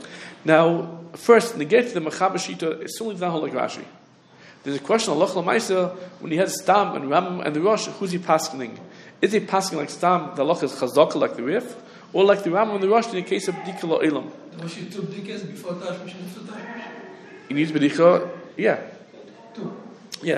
A: Now, first, negate the Mechaber Shita, it's certainly not like Rashi. There's a question of Loch L'Maisa, when he has Stam and Rambam and the Rosh, who's he paskening? Is he paskening like Stam, the Loch is Chazaka like the Rif, or like the Rambam and the Rosh in the case of b'dika lo'ilam?
B: Rosh is 2 b'dikas before Tashmish and after Tashmish?
A: He needs b'dika, yeah.
B: 2.
A: Yeah.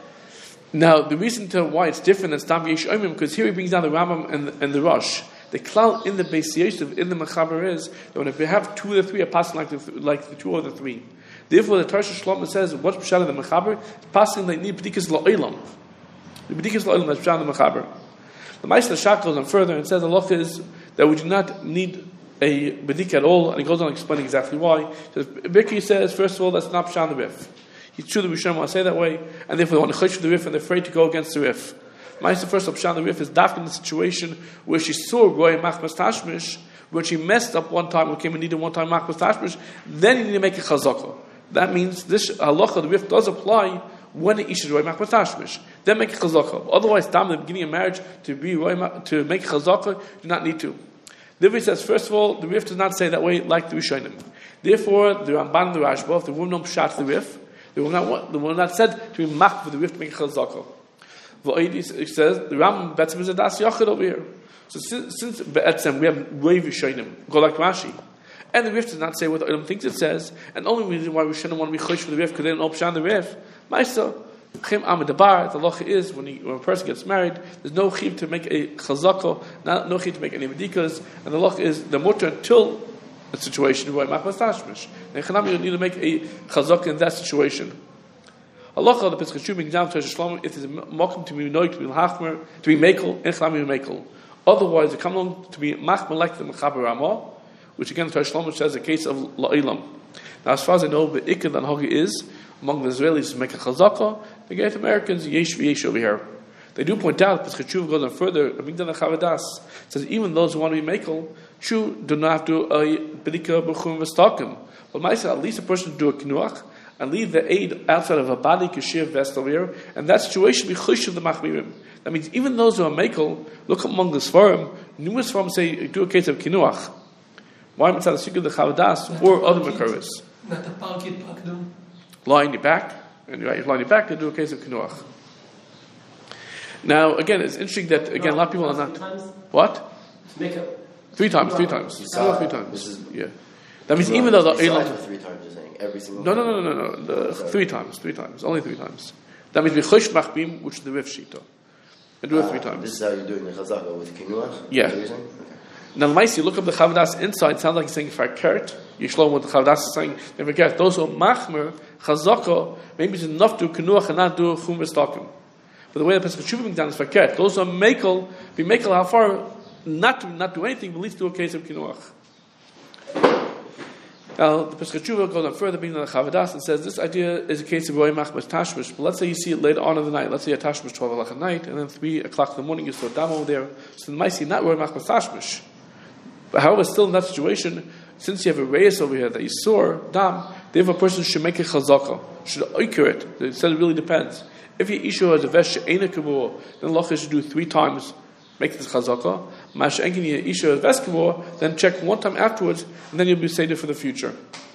A: Now, the reason to why it's different than Stam Yesh Omim, because here he brings down the Rambam and the Rosh. The klal in the Beis Yosef, in the Mechaber is that when we have 2 or 3 are passing like the 2 or the 3. Therefore, the Torah Shlomo says, what's Pshat of the Mechaber? It's passing like need B'dikas Lo'ilam. The B'dikas Lo'ilam is Pshat of the Mechaber. The Meister Shach goes on further and says the law is that we do not need a B'dik at all, and he goes on explaining exactly why. Birki says, first of all, that's not Pshat of the Rif. He's true that we shouldn't want to say that way, and therefore they want to chosh the Rif and they're afraid to go against the Rif. Ma'aser first of Pshat the Rif is dafka in the situation where she saw Roy Machmas Tashmish, where she messed up one time, or came and needed one time Machmas Tashmish, then you need to make a chazaka. That means this halacha, the Rif does apply when the Ish is Roy Machmas Tashmish. Then make a chazaka. Otherwise, down the beginning of marriage, to make a chazaka, you do not need to. The Rif says, first of all, the Rif does not say that way like the Rishonim. Therefore, the Ramban and the Rashba, if the woman don't Pshat the Rif, they will not said to be mach for the Rif to make a chazaka. It says the Rambam Betzim is a das yachid over here. So since Betzim we have Rov Rishonim, go like Rashi, and the Rif does not say what the Olam thinks it says, and the only reason why we shouldn't want to be chosh for the Rif because they don't know Pshat the Rif. Ma'isa Chim Amadabar. The loch is when a person gets married, there's no chiv to make a chazaka, no chiv to make any medikas, and the loch is the mutter until a situation where Machmas Tashmish. Nechanam, you need to make a chazaka in that situation. Allah the Pesach Shuvim down to Shlomo, it is a mokum to be noy, to be hachmer, to be mekel, and Nechanam mekel. Otherwise, it comes along to be machmer like the Mechaber Ramah, which again Torah Shlomo says a case of la'ilam. Now, as far as I know, the ikad and hogi is among the Israelis to make a chazaka. The great Americans yesh over here. They do point out, Pesach Shuvim goes on further. Amigdala Chavadas says even those who want to be mekel, do not have to a bedika b'chum v'stakim. But myself, at least a person do a kinuach and leave the aid outside of a body kashir vest over here, and that situation be chush of the machmirim. That means even those who are mekel, look among the svarim, numerous svarim say do a case of kinuach. Why mitzvah the sugya the Chavadas or other makaris?
B: Not a parkit pakdom.
A: lie on your back, and you lie on your back, they do a case of kinuach. Now, again, it's interesting that, again, a lot of people are not... What?
B: Make a...
A: Three times. Kinuach 3 times. Yeah. That means even though the Eilam...
C: 3 times, you're saying? Every single
A: time? No. 3 times. Only 3 times. That means we chosh machbim, which is the Rif Shita. And do it 3 times.
C: This is how you're doing the chazaka with kinuach?
A: Yeah.
C: Okay.
A: Now, the you look up the Chavadas inside, it sounds like he's saying Farkert. Yishlom, what the Chavadas is saying, Farkert. Those who are machmer, chazaka, maybe it's enough to kinuach and not do chum v'stakim. But the way the Pesach Shuvah brings down is Farkert. Those who are mekel, be mekel how far, not do anything, but at least do a case of kinuach. Now, the Pesach Shuvah goes on further, being on the Chavadas, and says this idea is a case of Roy Machmas Tashmish. But let's say you see it later on in the night. Let's say a Tashmish 12 o'clock at night, and then 3 o'clock in the morning you saw Dam over there. So the might see not Roy Machmas Tashmish. But however, still in that situation, since you have a reyes over here that you saw Dam, therefore a person should make a chazaka, should oikir it. They said it really depends. If your issue has a vesh she'ena kavur, then locha should do 3 times. Make this chazaka. Mash enkin issue has vesh kavur, then check 1 time afterwards, and then you'll be saved for the future.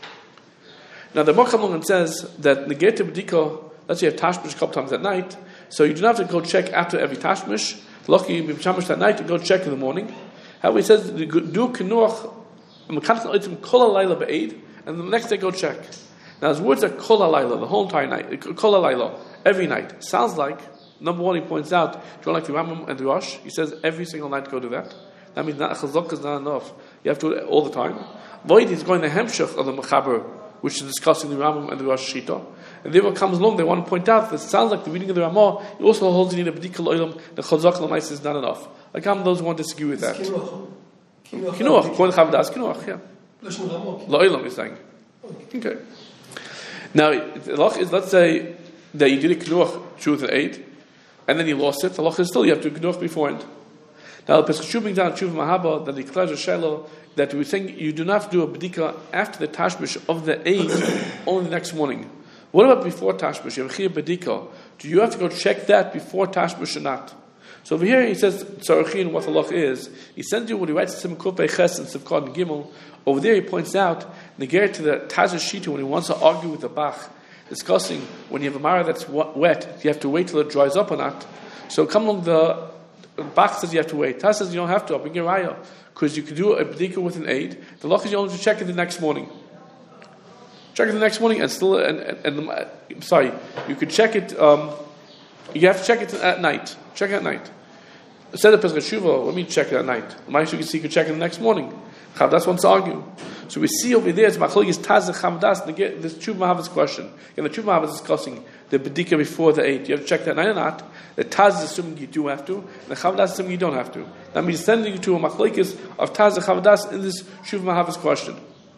A: Now the Mokhamon says that negate b'dika. Let's say you have tashmish a couple times at night, so you do not have to go check after every tashmish. Lucky you be tashmish that night and go check in the morning. How he says do kinuach mechanical item kol halayla be'ed, and the next day go check. Now his words are kol halayla, the whole entire night, kol halayla, every night. Sounds like, number one, he points out, if you don't like the Rambam and the Rosh, he says every single night go do that. That means not chazak is not enough. You have to do it all the time. Void is going the hemshach of the Mechaber, which is discussing the Rambam and the Rosh Shita. And therefore comes along, they want to point out that it sounds like the reading of the Ramah, it also holds you need a b'dikal oilam, the chazak l'mais is not enough. Like how those who want to disagree with that. Kinuach, according to Chavadas, kinuach, yeah. L'oilam is saying. Okay. Now, the halach is, let's say that you did a kinuach truth at 8, and then you lost it. The halach is still you have to kinuach beforehand. Now, the Pesach Shuvah brings down Shuvah Mahaba that declares a shelo that we're saying you do not have to do a b'dika after the tashmish of the 8, only the next morning. What about before tashmish? You have a chiyuv b'dika. Do you have to go check that before tashmish or not? So over here he says tzarachin, what the halach is. He sends you what he writes in Simon Kufay Ches and Sivkot and Gimel. Over there he points out negate to the Taz Shita when he wants to argue with the Bach, discussing when you have a mara that's wet, you have to wait till it dries up or not. So come along the Bach says you have to wait. Taz says you don't have to. I'll bring your raya because you can do a b'dika with an aid. The halach is you only have to check it the next morning. Check it the next morning and still sorry, you could check it. You have to check it at night. Check it at night. Instead of Pesach Shuvah, let me check it at night. You can see you could check it the next morning. Chavdas wants to argue. So we see over there, it's Machlokes Taz and Chavdas, and get this Tshuva Mahav's question. And the Tshuva Mahav is discussing the B'dika before the 8. You have to check that night or not. The Taz is assuming you do have to, and the Chavdas is assuming you don't have to. That means sending you to a Machlokes of Taz and Chavdas in this Tshuva Mahav's question.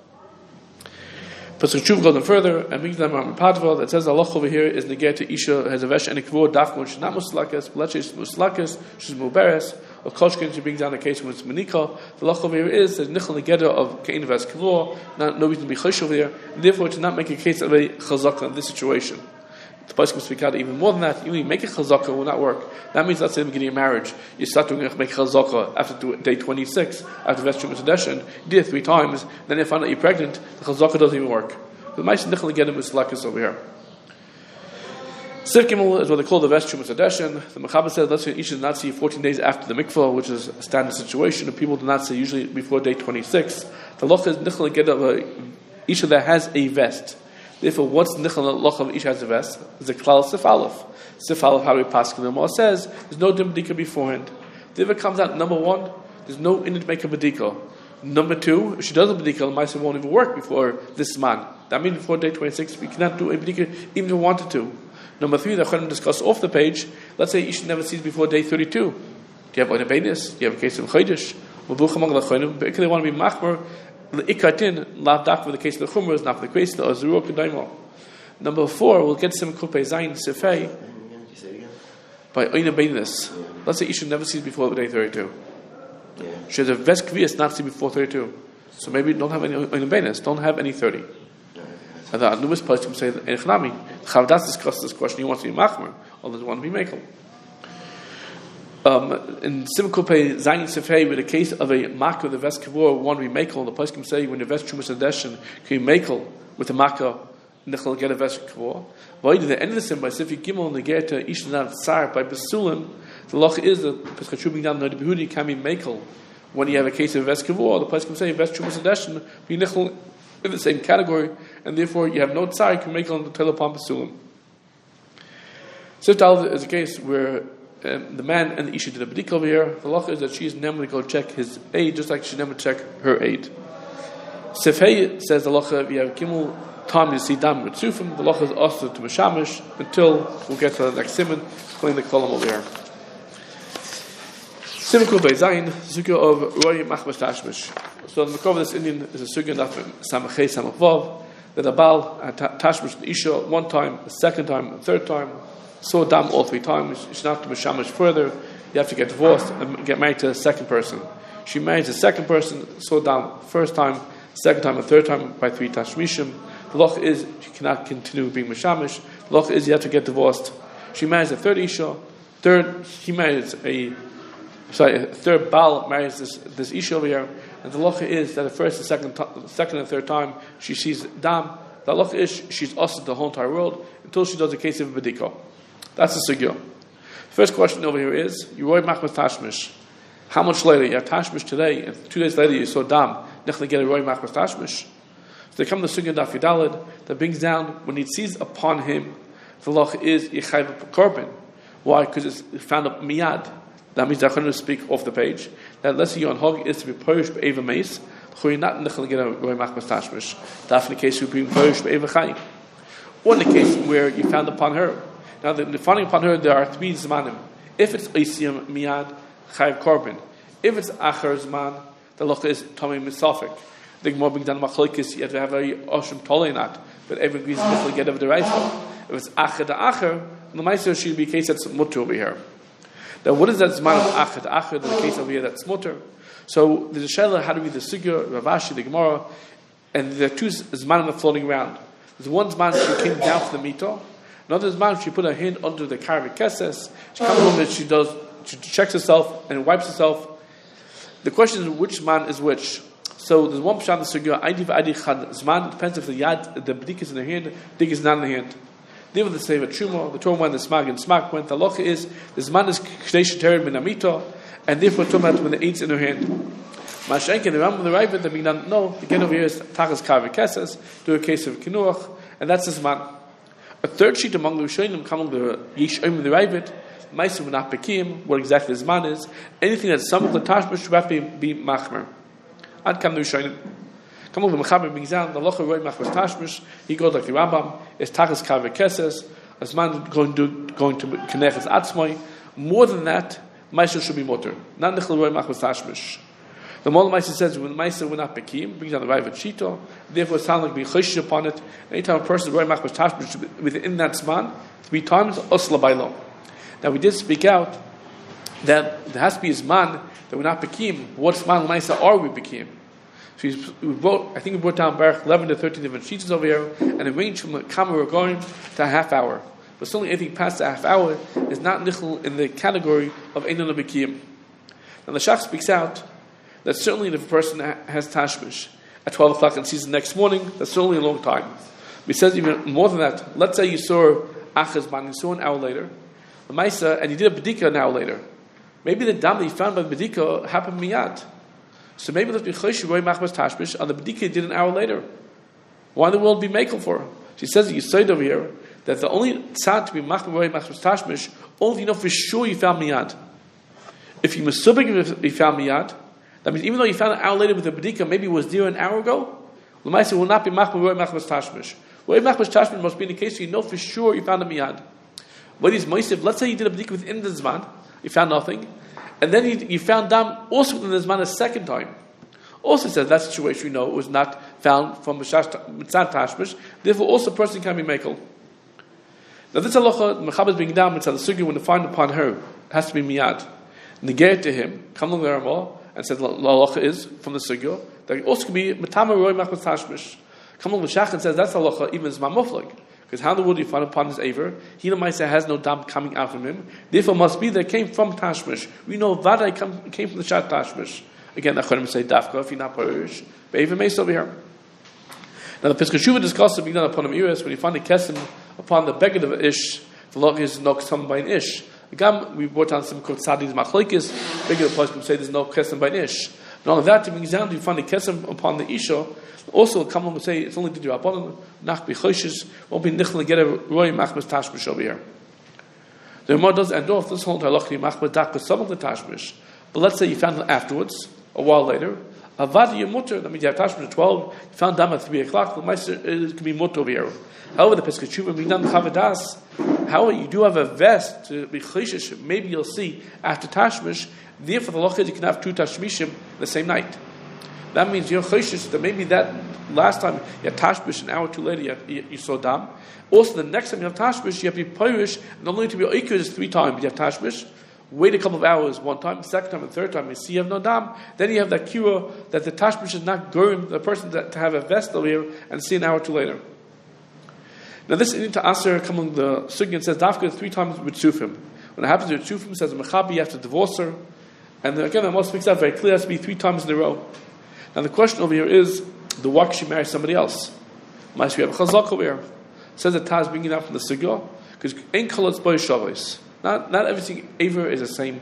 A: Pesach Shuvah goes on further and brings them on Padva that says the halach over here is negate to Isha has a vesh and a kvor dafmon she's not muslakas, but let's say she's muslakas, she's muberes, or koshkin she brings down the case when it's manika. The halach over here is there's nichel negeda of kein ves kvor, no reason to be chosh over there, and therefore to not make a case of a chazaka in this situation. The place can speak out even more than that. You make a chazaka will not work. That means let's say we're getting a marriage. You start doing make chazaka after day 26, after Veshchum Sedeshin, you did it 3 times, then you find out you're pregnant, the chazaka doesn't even work. The Ma'aseh Nichel Gedim is Lakis over here. Sif Gimel is what they call the Veshchum Sedeshin. The Mechaber says let's say each does not see 14 days after the mikvah, which is a standard situation, and people do not say usually before day 26. The Loch is Nichel Gedim each of that has a vest. Therefore, what's nichel loch of each has a vest? Is a klal sif aleph. Sif aleph, how do we pass? The Gemara says there's no dim b'dika beforehand. Therefore, comes out number 1. There's no in it make a b'dika. Number 2, if she does a b'dika, the ma'aseh won't even work before this man. That means before day 26, we cannot do a b'dika even if we wanted to. Number 3, the Chaim discuss off the page. Let's say you should never see before day 32. Do you have a beinis? Do you have a case of chodesh? They want to be machmer. The ikatin lavdak for the case of the chumra is not for the case of the azurok and Number 4, we'll get some kupei zayin sefei by oina beinis. Let's say you should never see it before day 32. She has a vest kvias not see before 32. So maybe don't have any oina beinis, don't have any 30. And the numerous person say in Chanami, Chavdas discussed this question. He wants to be machmer, others want to be mekel. In Simkupei Zayin Sefei, with a case of a makkah, the vest kavur, one we makel, the place can say when the vest chumas adeshin, can you makel with a makkah Nichel get a Vesik Kavor. Why did the end of the sim by Sifi Gimel Negeta Ishnad Tsar by Basulim? The loch is that Pesachubing down the Behudi can be Makel. When you have a case of Vesik Kavor, the place can say Vesik Chumasadeshin, be Nichel in the same category, and therefore you have no Tsar, you can make on the Telepon Basulim. Sif Dal is a case where the man and the Isha did a B'dik over here. The loch is that she's never going to go check his aid, just like she never check her aid. Sif Hey says the loch, if you have Gimel time to see dam with sufim, the loch is also to mashamish until we'll get to the next simon, explain the column over here. Simon Kuf Zayin, Sugya of Roy Machmas Tashmish. So the Makov of this Indian is a Sugya of Samachay Samachvav, that a Baal Tashmish the Isha one time, the second time, the third time, so dam all three times. She's not to mashamish further, you have to get divorced and get married to a second person. She marries a second person, so dam first time, second time, and third time by 3 Tashmishim. The loch is she cannot continue being mashamish. The loch is you have to get divorced. She marries a third Isha. Third Baal marries this Isha over here. And the loch is that the first and second and third time she sees dam. The loch is she's also the whole entire world until she does a case of bediko. That's the sugya. The first question over here is you roy machmas tashmish. How much later? You have tashmish today, and 2 days later you saw dam. Nechli get a roy machmas tashmish. So they come to Sugya Daf Yudalid that brings down when he sees upon him the loch is Yechayv Korban. Why? Because it's found up miyad. That means they're going to speak off the page. That let's say your hog is to be perished by Eva Mace, you're not in the Roy Machmas Tashmish. That's in the case you're being perished by Eva Chai. Or in the case where you found upon her. Now, the finding upon her, there are 3 Zmanim. If it's Isiyam miyad, Chayv Korban. If it's Acher Zman, the loch is Tomei Misafik. The Gemara brings down machlokes. You have to have a oshim tolenat, but every agrees to get over the right. If it's acher the acher, the meiser should be a case that's mutter over here. Now, what is that zman of acher the acher? The case over here that's mutter. So there's a shayla how to read the sugya, Ravashi, the Gemara, and there are 2 zmanim floating around. There's one zman she came down from the mito. Another zman she put her hand under the karavik keses. She comes home and she checks herself and wipes herself. The question is which zman is which. So there's one pshat in the sugya. Adi chad zman. It depends if the yad, the b'dik is in the hand, dig is not in the hand. They were the same with truma. The Torah went the smag and smag went. The loch is the zman is k'deish tered min amito, and therefore tumat when the eight's in her hand. Mashenkin the Rambam the Ravid the Mignan no. Again over here is tachas kavi kesses. Do a case of kinuach, and that's the zman. A third sheet among the Rishonim coming the Yishayim the Ravid. Ma'aser v'nach bekim. What exactly the zman is? Anything that's some of the tashmish should have to be machmer. Ad kam the Rishonim. Come over the Mechaber brings down the locha roy machmas tashmish. He goes like the Rambam. It's tachas kavi kesses. A zman going to connect atzmai. More than that, ma'aser should be motor. Not nechel roy machmas tashmish. The Mola Ma'aser says when ma'aser will not bekim, brings down the Ravid Shito. Therefore, it sounds like being choshish upon it. Anytime a person roy machmas tashmish should be within that zman 3 times osla bailo. Now we did speak out that there has to be a zman that we're not bekim. What zman ma'aser are we bekim? So I think we brought down Baruch 11 to 13 different sheets over here, and it ranged from the kama we're going to a half hour. But certainly anything past a half hour is not nichel in the category of einon bekim. Now the Shach speaks out that certainly if a person has tashmish at 12 o'clock and sees the next morning, that's certainly a long time. He says even more than that. Let's say you saw achaz man, you saw an hour later, the Maisa, and you did a bedika an hour later. Maybe the dam that you found by the bedika happened miyad. So maybe let's be chosh roy machmas tashmish on the bedika you did an hour later. Why in the world be makel for? She says that you said over here that the only tzad to be machmas roy machmas tashmish, only if you know for sure you found miyad. If you masubik you found miyad, that means even though you found an hour later with the bedika, maybe it was there an hour ago, l'maisa will not be machmas roy machmas tashmish. Roy machmas tashmish must be in the case where you know for sure you found a miyad. What is moisif? Let's say you did a bedika within the zman, you found nothing, and then you found dam also within the zman a second time. Also says that situation we know it was not found from mitzad tashmish. Therefore, also a person can be mekel. Now this halacha, the mechaber is being down mitzad the sugi when they find upon her it has to be miyad. Negate to him, come along there and said the halacha is from the sugya that it also can be metama roy machmas tashmish. Come along the shach and says that's halacha even zman muflag. Because how in the world do you find upon his aver? He has no dam coming out from him. Therefore, must be that it came from tashmish. We know vadai came from the shat tashmish. Again, the Chodim say dafka if you're not perish. But even mace over here. Now the Pesach Shuvah discusses being done upon a miras when you find the kesem upon the beggar of ish. The law is no kesem by an ish. Again, we brought down some tzadis machlokes. Beggar of poskim say there's no kesem by an ish. Not only that, to be examined, you find the kesem upon the isha. Also, come on and say it's only the rabbanon nach b'choshes won't be nichel get a roy machmas tashmish over here. The Gemara does end off this whole halachli machmas dak with some of the tashmish. But let's say you found it afterwards, a while later. Avad mutter. That means you have tashmish at 12. You found dam at 3 o'clock. The meister can be mutter over here. However, the Pesach Shuvah being done chavadas. However, you do have a vest to be choshesh. Maybe you'll see after tashmish. Therefore, the law is you can have 2 tashmishim the same night. That means you're choshesh that maybe that last time you had tashmish, an hour or two later you saw dam. Also, the next time you have tashmish, you have to be pirish. Not only to be oiker is 3 times, you have tashmish. Wait a couple of hours, 1 time, second time, and third time. You see you have no dam. Then you have that kira that the tashmish is not going the person to have a vest over here and see an hour or two later. Now this is to answer coming the sugya and says dafka 3 times with sufim. When it happens with sufim, it says mechabi you have to divorce her. And then, again, the most makes that very clear. It has to be 3 times in a row. Now the question over here is, why should she marry somebody else? Might we have a chazak over here? It says that Taz bringing it out from the sugya because ain't kolot boy shavos. Not everything aver is the same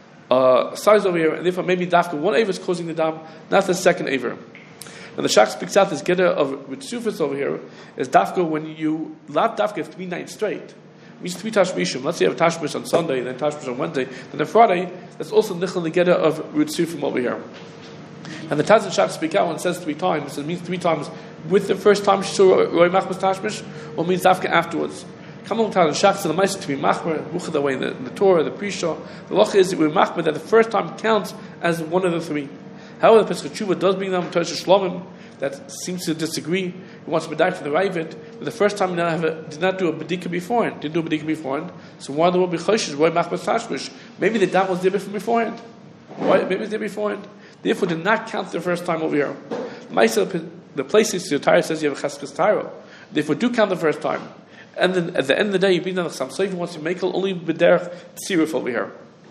A: size over here, and therefore maybe dafka 1 aver is causing the dam, not the second aver. Now the Shach speaks out this geder of with sufis over here is dafka when you lap dafka 3 nights straight. It means 3 tashmishim. Let's say you have tashmish on Sunday, then tashmish on Wednesday, then on Friday. That's also nichel the geder of Rutzufim over here. And the Taz and Shach speak out when it says 3 times. It means 3 times with the first time she saw Roy Machmas Tashmish, or means after afterwards. Come on, Taz and Shach, so the Meister to be Machmer, the way in the Torah, the Prisha. The Loch is that we're Machmer, that the first time counts as one of the 3. However, the Pesach Shuvah does bring them Tosh Shlomim that seems to disagree. He wants to bedike for the Ravid, but the first time he did not do a bedika beforehand. Didn't do a bedika beforehand. So why the word Bechoshes, Roy Machmas Tashmish? Maybe the dam was there beforehand. Why? Maybe it was there beforehand. Therefore, did not count the first time over here. The places the Torah says you have a cheskes Torah. Therefore, do count the first time. And then at the end of the day, you be done some Sefer wants to make only b'derech tziruf over here.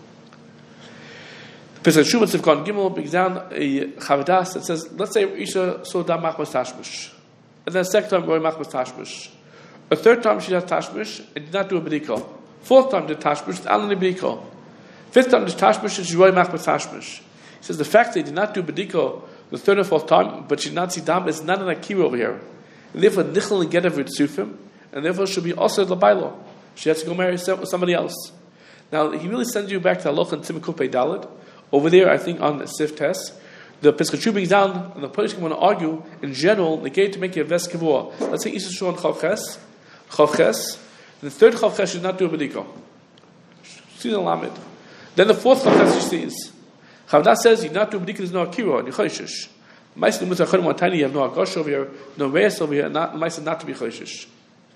A: Pesach Shuvah Tzivkon Gimel brings down a chavadas that says, let's say Isha saw dam machmas tashmish, and then a second time Roy machmas tashmish. A third time she has tashmish and did not do a bedika. 4th time did tashmish and only bedika. 5th time did tashmish and she Roy machmas tashmish. He says the fact that he did not do bedika the 3rd or 4th time, but she did not see dam is not an akira over here. And therefore, nichel and get with sufim, and therefore should be also the bailo. She has to go marry somebody else. Now he really sends you back to Halacha and Tzimikupei Daled. Over there, I think on the Sif test, the Pesach Shuvah brings down, and the Polish want to argue in general. They get to make a ves kavua. Let's say Isa Shon Chavches, the 3rd Chavches should not do a bedika. See the lamed. Then the 4th Chavches she sees. Chavdas says you not do bedika. There's no akira and you choishish. Ma'aseh Mutzah Chodim Watani, you have no agosh over here, no reis over here. Ma'aseh not to be choishish.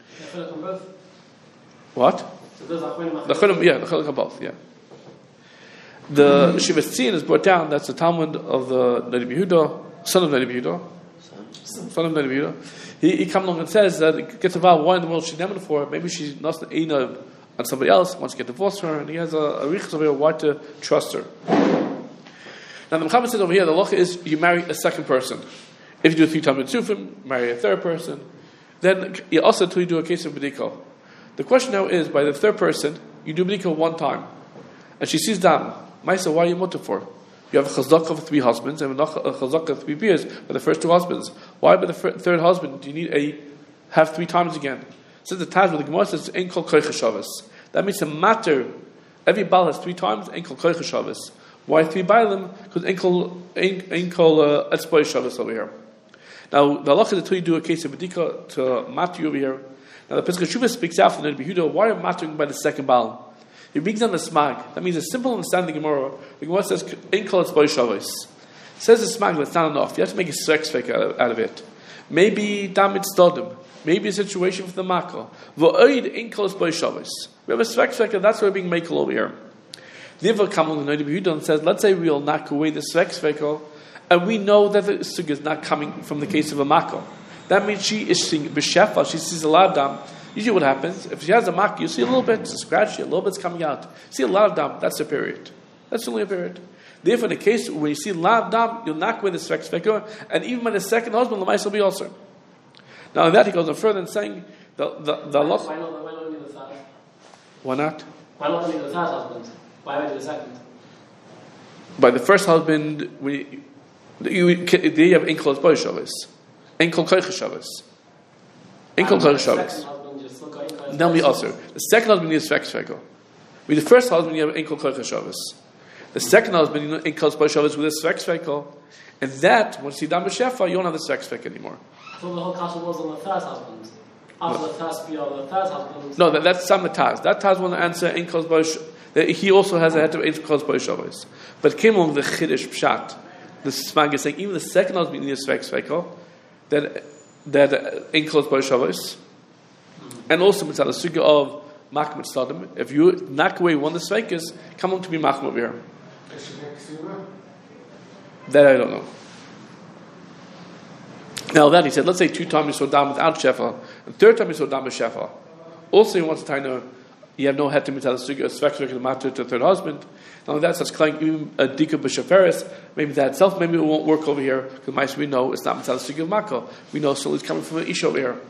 A: What? The Chodim, both. Yeah. The Shivas Tzion is brought down. That's the Talmud of the Nadi Yehuda, son of Nadi Yehuda. He comes along and says that it gets about why in the world she's never for. Maybe she's not on somebody else, wants to get divorced from her, and he has a riches over here why to trust her. Now the Mechaber says over here the law is you marry a second person. If you do 3 times with Sufim, marry a 3rd person. Then you also do a case of bedika. The question now is by the 3rd person you do bedika 1 time, and she sees dam. Maisa, why are you mutter for? You have a chazak of 3 husbands and a chazak of 3 beers by the first 2 husbands. Why by the 3rd husband do you need have 3 times again? Says the Taz, the Gemara says ein kol koich Shabbos. That means a matter. Every bal has 3 times ein kol koich Shabbos. Why 3 baalim? Because ein kol etzboi Shabbos over here. Now the halacha that you do a case of bedika to matter over here. Now the Pesach Shuvah speaks out from the Yehuda. Why are you mattering by the 2nd baal? He brings down the smag. That means a simple understanding of the Gemara. The Gemara says, "Ein kol etzboi Shabbos." Says the smag, that's not enough. You have to make a sex fake out of it. Maybe damid stodim. Maybe a situation for the makal. V'oid ein kol etzboi Shabbos. We have a sex fake. That's why we're being makel over here. The Ivar comes along the Nadi Yehuda and says, let's say we'll knock away the sex fake, and we know that the sugya is not coming from the case of a makal. That means she is seeing b'shefa. She sees a lot of dam. Usually what happens, if she has a mak, you see a little bit, it's scratchy, a little bit's coming out. See a lot of dam, that's a period. That's only a period. Therefore, in the case when you see a lot of dam, you'll knock away the sex fekor, and even by the 2nd husband, the mice will be also. Now in that he goes on further and saying the loch.
B: Why not only the third?
A: Why not?
B: Why not only the third husband? Why would do the second?
A: By the first husband, you have inkol boy Shabbos, inkol koich Shabbos, inkol koich Shabbos. Now we also the second husband is svek. With the first husband, you have inkol koich Shabbos. The second husband, you know, inkol boy Shabbos with a svek, and that once you done b'shefa, you don't have the svek anymore.
B: So the whole kasha was on the first husband. After the first spear of the third husband.
A: No, that's Samataz. That Taz want to answer inkol boy. He also has a head of inkol boy Shabbos. But it came along the chiddush pshat. The Smag is saying even the second husband needs svek that inkol boy Shabbos, and also mitzvah the suga of machmat sadim. If you knock away one of the svekis, come on to be machmat over here. That I don't know. Now that he said, let's say 2 times you saw down without shefa, and 3rd time you saw down with shefa. Also, he wants to tell you, you have no head to mitzvah the suga of svek the matter to the third husband. Now that's claiming even a dika b'shaferis. Maybe that itself, maybe it won't work over here because we know it's not mitzvah the suga of makkah. We know so it's coming from an isha over here.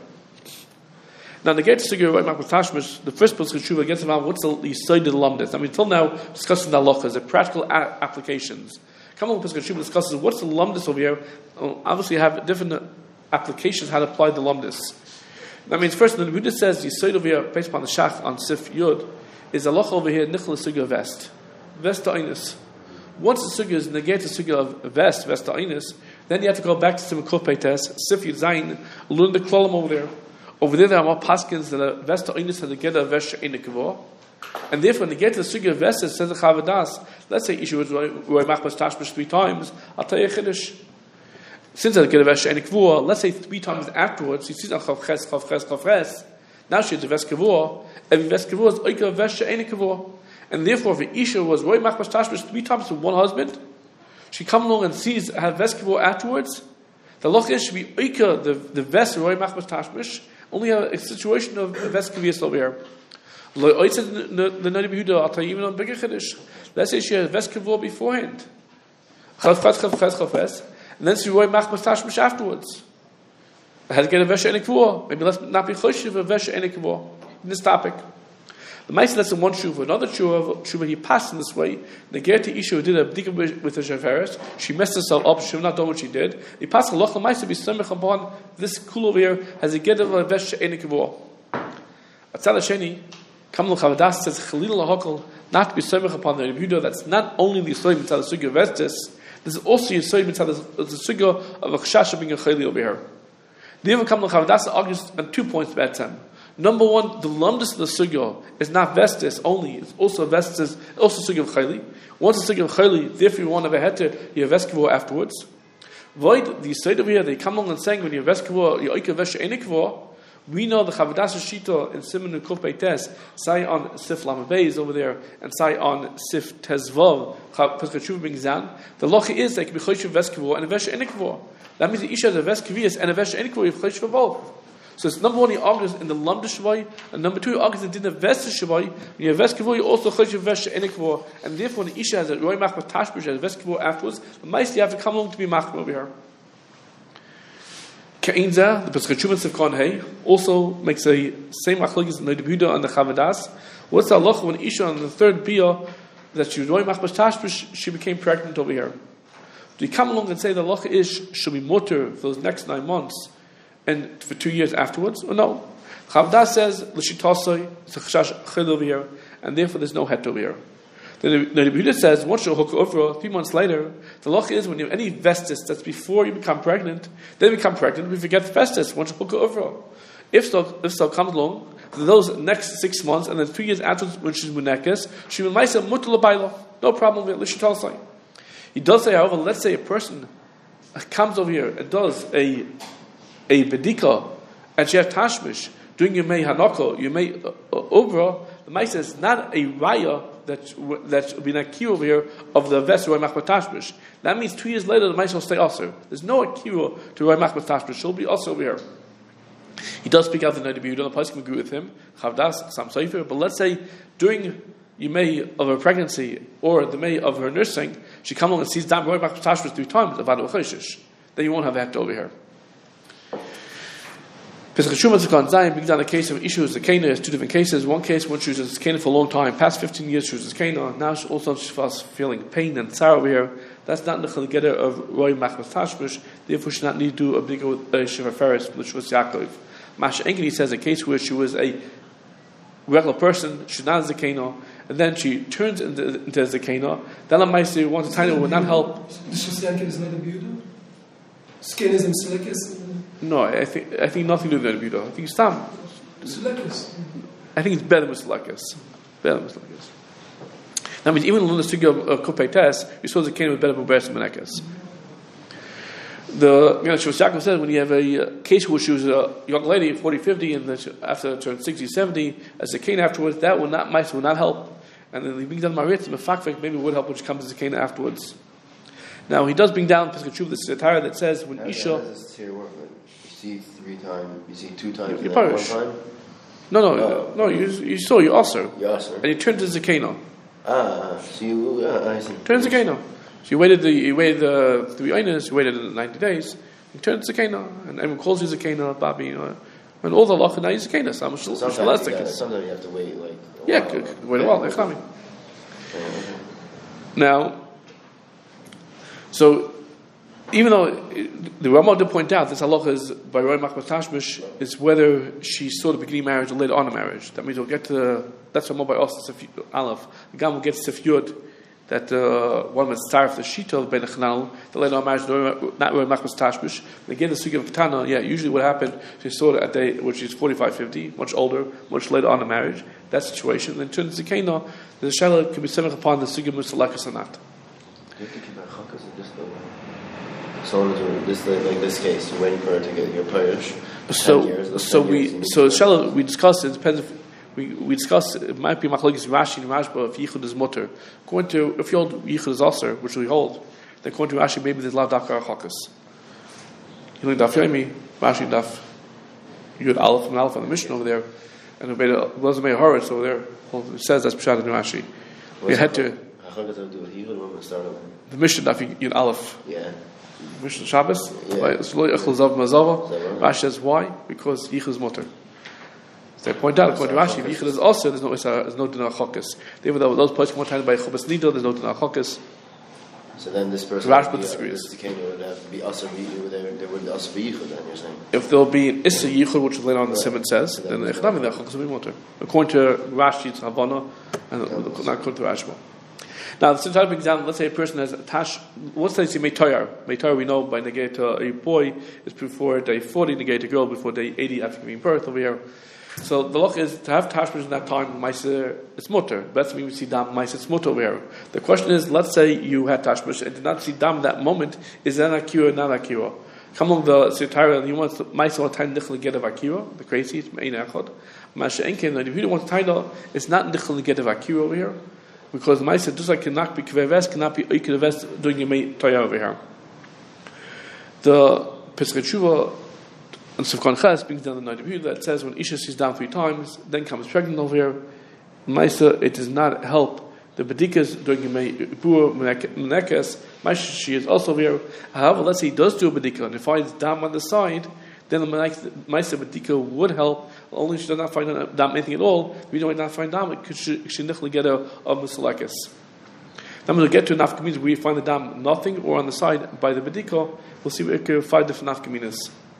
A: Now, the get suga right makkah tashmish. The first person tshuva gets about what's the yisoid of the lumdis. I mean, until now discussing the halachas, the practical applications. Come on, Pesach Shuvah discusses what's the lumdis over here. Obviously, you have different applications how to apply the lumdis. That means first, the Buddha says yisoid over here based upon the shach on sif yud is a loch over here nichol suga vest ta'inus. Once the suga is negate the suga of vest ta'inus, then you have to go back to Simukuf Peites sif yud zayin learn the klolim over there. Over there are more paskins that a vest ta'inus has to get a vesh enikavor. And therefore, when they get to the suga of vest, it says the chavadas. Let's say issue was roy machmas tashmish 3 times. I'll tell you a chiddush. Since I get a vesh enikavor, let's say 3 times afterwards, she sees a chavches. Now she has a vesh kavor. Every vesh kavor is oika vesh enikavor. And therefore, if the isha was roy machmas tashmish 3 times to one husband, she comes along and sees her vesh kavor afterwards. The loch is should be oika the vesh roy machmas tashmish. Only a situation of vesh kavir over here. The Nadi Behuda, I'll tell you even on bigger chiddush. Let's say she had ves kavor beforehand, and then she roy machmas tashmish afterwards. I had to get a vesha and a kavor. Maybe let's not be choshev a vesha and a kavor in this topic. The Ma'aseh that's in one shuva, another shuva he passed in this way. The Gerti Isha who did a bdika with the shaferes, she messed herself up. She would not done what she did. He passed a loch the Ma'aseh be samech upon this kul over here as a get of a vesha and a kavor. Atzal Hasheni. Kamel Chavadas says Chalil lahakol not to be samech upon the Rebbe. That's not only the yisoid mitzvah the suga of vestis. This is also yisoid mitzvah the suga of a chashash being a chayli over here. The Rebbe Kamel Chavadas argues on 2 points about them. Number one, the lumdus of the suga is not vestis only; it's also vestis, also suga of chayli. Once the suga of chayli, therefore you want to have a heter, you have veskavor afterwards. Void the yisoid over here. They come along and saying when you have veskavor, you oika vesha enikavor. We know the Chavadas Shita in Siman Kuf Peites, say on Sif Lamabez over there, and say on Sif Tezvav, Pesach Shuvah being zan. The loch is they can be Choshev Veskavor and a Vesh Enikavor. That means the Isha has a Veskavias and a Vesh Enikavor, you have Choshev both. So it's number one, he argues in the Lamda Shavai, and number two, he argues in the Vesta Shavai. When you have Veskavor, you also Choshev Vesh Enikavor, and therefore the Isha has a Roy Machmat Tashbish, has a Veskavor afterwards. The Ma'aseh you have to come along to be Machmat over here. Ka'inza, the Pesach Shuvah Sivkon Hay, also makes a same achlokes in the Yehuda and the Chavadas. What's the halacha when Isha on the 3rd bia that she was doing machmas tashbish, she became pregnant over here? Do you come along and say the halacha is should be mutter for those next 9 months and for 2 years afterwards? Or no? Chavadas says l'shitasoi it's a chashash chil over here, and therefore there's no het over here. The Yehuda says once you hook over 3 months later, the loch is when you have any vestis that's before you become pregnant, then you become pregnant, we forget the vestis once you hook over. If so comes along, those next 6 months and then 3 years afterwards when she's munekes, she will ma'isa mutal bayla, no problem with l'shitasai. He does say, however, let's say a person comes over here and does a bedika and she has tashmish doing Yemei Hanoko, Yemei Obra. The Ma'aseh is not a raya that will be an akira over here of the vest Roy Machmat Tashmish. That means 2 years later the Ma'aseh will stay also. There's no akira to Roy Machmat Tashmish. She'll be also over here. He does speak out the Nadi Behuda. The Pasuk can agree with him. Chavdas Sam Sefer. But let's say during Yemei of her pregnancy or the May of her nursing, she comes along and sees Dam Roy Machmat Tashmish 3 times. Then you won't have a hect over here. Pesach Shuma Zakan Zayin brings down the case of Isha Zakena. There's two different cases. One case when she was a Zakena for a long time, past 15 years she was a Zakena. Now she was feeling pain and sorrow over here. That's not the Chaligeta of Roy Machmas Tashmish. Therefore, she not need to do a bigger with Shiva Ferris, which was Yaakov. Masha Enkeni says a case where she was a regular person, she's not a Zakena, and then she turns into a Zakena. Then Lamaisi wants to tell her would not help.
D: The Shusyankin is not a beauty? Skin is in silicus?
A: No, I think nothing to do with the I think Stam.
D: Silicus.
A: I think it's better with Silicus. Better with Silicus. That means even in the studio of Kupei test, you're supposed to came with better Muberes Menekes. The Shivas Yaakov says when you have a case where she was a young lady, 40, 50, and then after turned 60, 70, as a cane afterwards, that will not help. And then he brings down Maritz, Mefakvek, maybe it would help when she comes as a cane afterwards. Now he does bring down Pesach Shuv, the Satire that says when Isha.
C: How does this here work? You see 3 times, you see 2 times,
A: You're
C: and then 1
A: parish.
C: time?
A: No, you saw your Osir.
C: You're also.
A: And you turned to Zakena.
C: So you, I see.
A: Turn to Zakena. So you waited the 3 Einas, you waited 90 days, you turned to Zakena, and everyone calls you Zakena, Babi, and all the law now is Zakena. So
C: Sometimes you have to wait like a while.
A: Wait a while, Now, so even though the Ramah did point out this halacha is by Roy Machmas Tashmish is whether she saw the beginning of marriage or later on a marriage. That means we'll get to that's Ramah by us Aleph. The Gam will get Sefyud that one would starve the Shita of Ben Chanal, the later on marriage not Roy Machmas Tashmish. They gave the Sugi of Katana, usually what happened, she saw it at day which is 45, 50, much older, much later on in marriage, that situation. Then turns to Zakena, the Shaila can be similar upon the Sugi of Musalakas or not.
C: Do you have to keep our chakas or just someone doing this like this case, you're waiting for her to get your parish.
A: We discussed it depends if we discussed it might be machlokes Rashi and Rashba if Yichud is mutter. According to if you hold Yichud is aser, which we hold, then according to Rashi maybe there's lav dakar chakas. You look daf Yomi, Rashi daf Yud Aleph and Aleph on the Mishnah over there, and the wasn't made Horowitz over there. It says that's Pshat in Rashi. We had to. The Mishnah daf Yud Aleph.
C: Yeah.
A: Mishnah Shabbos. Rashi says why? Because Yichud is mutter. So they point out according to Rashi, if Yichud is also there's no dinar chakas. Even though those places one time by Chubas Nido, there's no dinar chakas.
C: So then this person
A: Rashi disagrees.
C: Would have to be also there would also be Yichud. Then you're saying
A: if there'll be an Issa Yichud, which is later on the Simon says, then the chakas will be mutter. According to Rashi, it's Havana, and not according to Rashi. Now, the same example, let's say a person has a tash, let's say Meitayar. Meitayar, we know by negate a boy is before day 40, negate a girl before day 80 after giving birth over here. So the look is to have tashmish in that time, Maisa, it's mutter. That's when we see dam, Maisa, it's mutter over here. The question is, let's say you had tashmish and did not see dam that moment, is that akira or not akira? Come on the Sitara, and you want Maisa or time nichel get of akira, the crazy, it's Mein Echad. Masha Enkin, and if you don't want title, it's not nichel get of akira over here. Because the Maisa, just like cannot be kveves, cannot be oikeves doing your mate toya over here. The Pesach Tshuva and Sivkon Ches brings down the night of Yehuda that says when Isha sees down 3 times, then comes pregnant over here. Maisa, it does not help the bedikas doing your mate bur menekes. Maisa, she is also here. However, let's say he does do a bedika and he finds dam on the side, then the Maisa bedika would help. Only she does not find dam anything at all. We don't not find dam because she nichli get a musalakis. Then we'll get to nafkaminas where we find the dam nothing or on the side by the bedika. We'll see 5 different nafkaminas.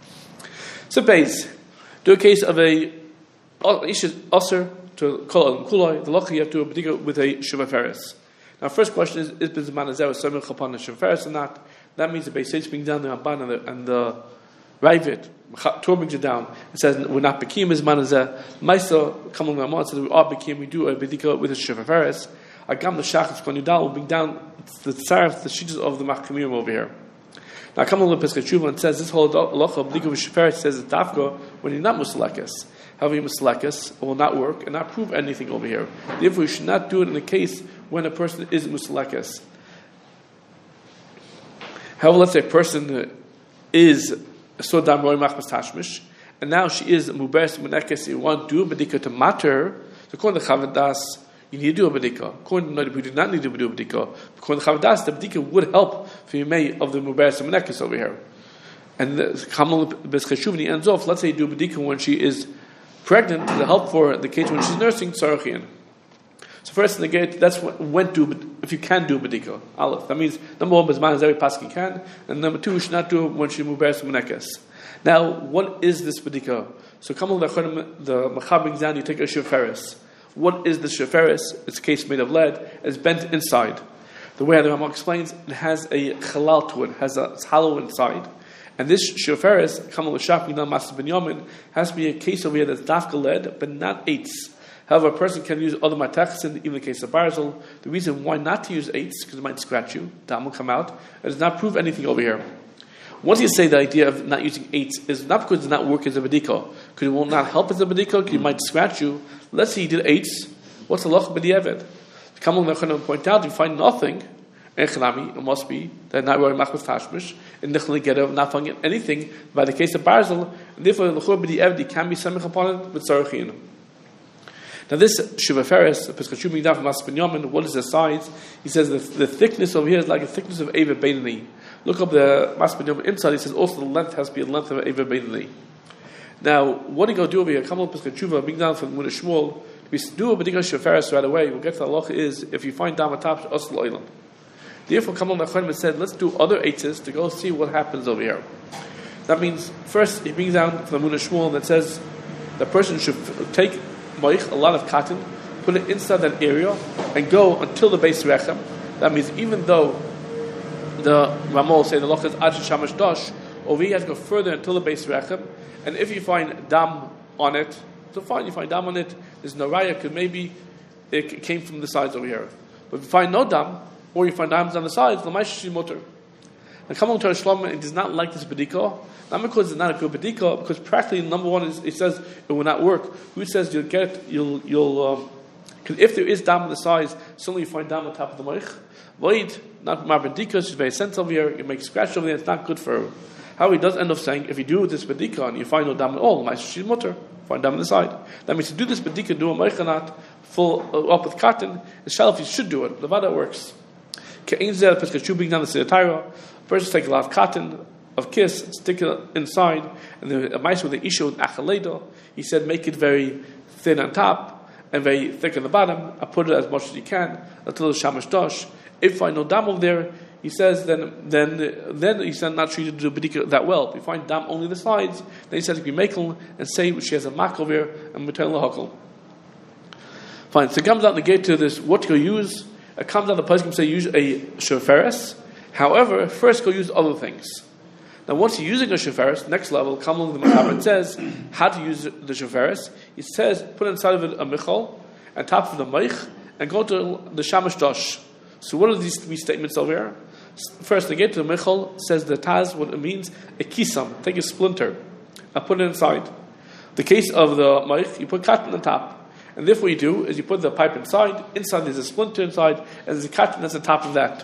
A: So base, do a case of a isha aser to kol al kuloi. The lucky you have to do a bedika with a shiva feres. Now, first question is the manazer semel chapan shiva feres or not? That means the base is being down the Ramban and the Ravid, Torah brings it down. It says we're not bekim as manazeh. Maisa Kamal Ramah says we are bekim. We do a bedika with a shiva feres. Agam the shachas konudal will bring down the tzaref, the shittas of the machmirim over here. Now Kamal the Pesach Tshuva and says this whole halacha bedika with shiva feres says it's dafka when you're not musalakis. However, you musalakis will not work and not prove anything over here. Therefore, you should not do it in a case when a person is musalakis. However, let's say a person is so dam roy machmas tashmish, and now she is muberes menekes. You want to do a bedika to matter. So according to Chavadas, you need to do a bedika. According to you do not need to do a bedika. According to Chavadas, the bedika would help for your may of the muberes menekes over here. And the ends off. Let's say you do bedika when she is pregnant, to help for the case when she's nursing tzarachian. So first negate, that's when do, if you can do bedika, aleph. That means number one, bezman is every pasuk can, and number two, you should not do it when she muberes menekes. Now, what is this bedika? So the Machab brings down, you take a sheferis. What is the sheferis? It's a case made of lead. It's bent inside. The way the Rambam explains, it has a chalal to it, it's hollow inside. And this sheferis, Kamal Shach Midan Master Binyamin, has to be a case over here that's dafka lead, but not eights. However, a person can use other matachs, even in the case of barzel. The reason why not to use eights, because it might scratch you, dam will come out. It does not prove anything over here. Once you say the idea of not using eights is not because it does not work as a bedika, because it will not help as a bedika, because it might scratch you. Let's say you did eights. What's the loch b'di'evet? The Kamal Nachman point out, you find nothing. It must be that not really machmas tashmish, and not finding anything by the case of barzel, and therefore the chur b'di'evet can be samich upon it with tzarachin. Now this Shivaferis, Pesachubing down from Mas Binyamin, what is the size? He says the thickness over here is like the thickness of Eva Beinani. Look up the Mas Binyamin inside, he says also the length has to be the length of Eva Beinani. Now, what do you go do over here? Come on, Pesachubah, bring down from Muna Shmuel. We do a particular Shivaferis right away. We'll get to the halacha is, if you find Dam atop, Osl Oilam. Therefore, come on, the Chaim said, let's do other eights to go see what happens over here. That means, first, he brings down from the Muna Shmuel that says the person should take a lot of cotton, put it inside that area, and go until the base rechem. That means even though the Ramol say the loch is ad shamash dosh, over here you have to go further until the base rechem. And if you find dam on it, so fine, you find dam on it. There's no raya because maybe it came from the sides over here. But if you find no dam, or you find dams on the sides, the ma'ash motor. And come on to Shlomo, it does not like this bedika. Not because it's not a good bedika, because practically number one is it says it will not work. Who says you'll if there is dam on the sides, suddenly you find dam on top of the moich. Void, not mar bedika, it's very sensitive here. You make scratch over there, it's not good for her. How he does end up saying, if you do this bedika and you find no dam at all, she's mutter, find dam on the side. That means to do this bedika, do a moichanat full up with cotton. The shelf you should do it. Levada works. Ke'in zel pesach being down the sidatira. First, take a lot of cotton, of kiss, stick it inside, and then a mice with the issue with achaleda. He said, make it very thin on top and very thick on the bottom. I put it as much as you can until the shamash dosh. If I know dam over there, he says, then he said not treated to do bedika that well. If you find dam only the sides, then he says to be makel and say she has a mak over here and maternal lahakal. Fine. So it comes out the gate to this. What to use? It comes out the place can say use a sheferis. However, first go use other things. Now, once you're using a sheferis, next level, come along the Mechaber, it says how to use the sheferis. It says put inside of it a michal, and top of the meich, and go to the shamash dosh. So, what are these three statements over here? First, to get to the michal, says the Taz, what it means, a kisam, take a splinter, and put it inside. The case of the meich, you put cotton on top. And therefore, what you do is you put the pipe inside there's a splinter inside, and there's a cotton that's on top of that.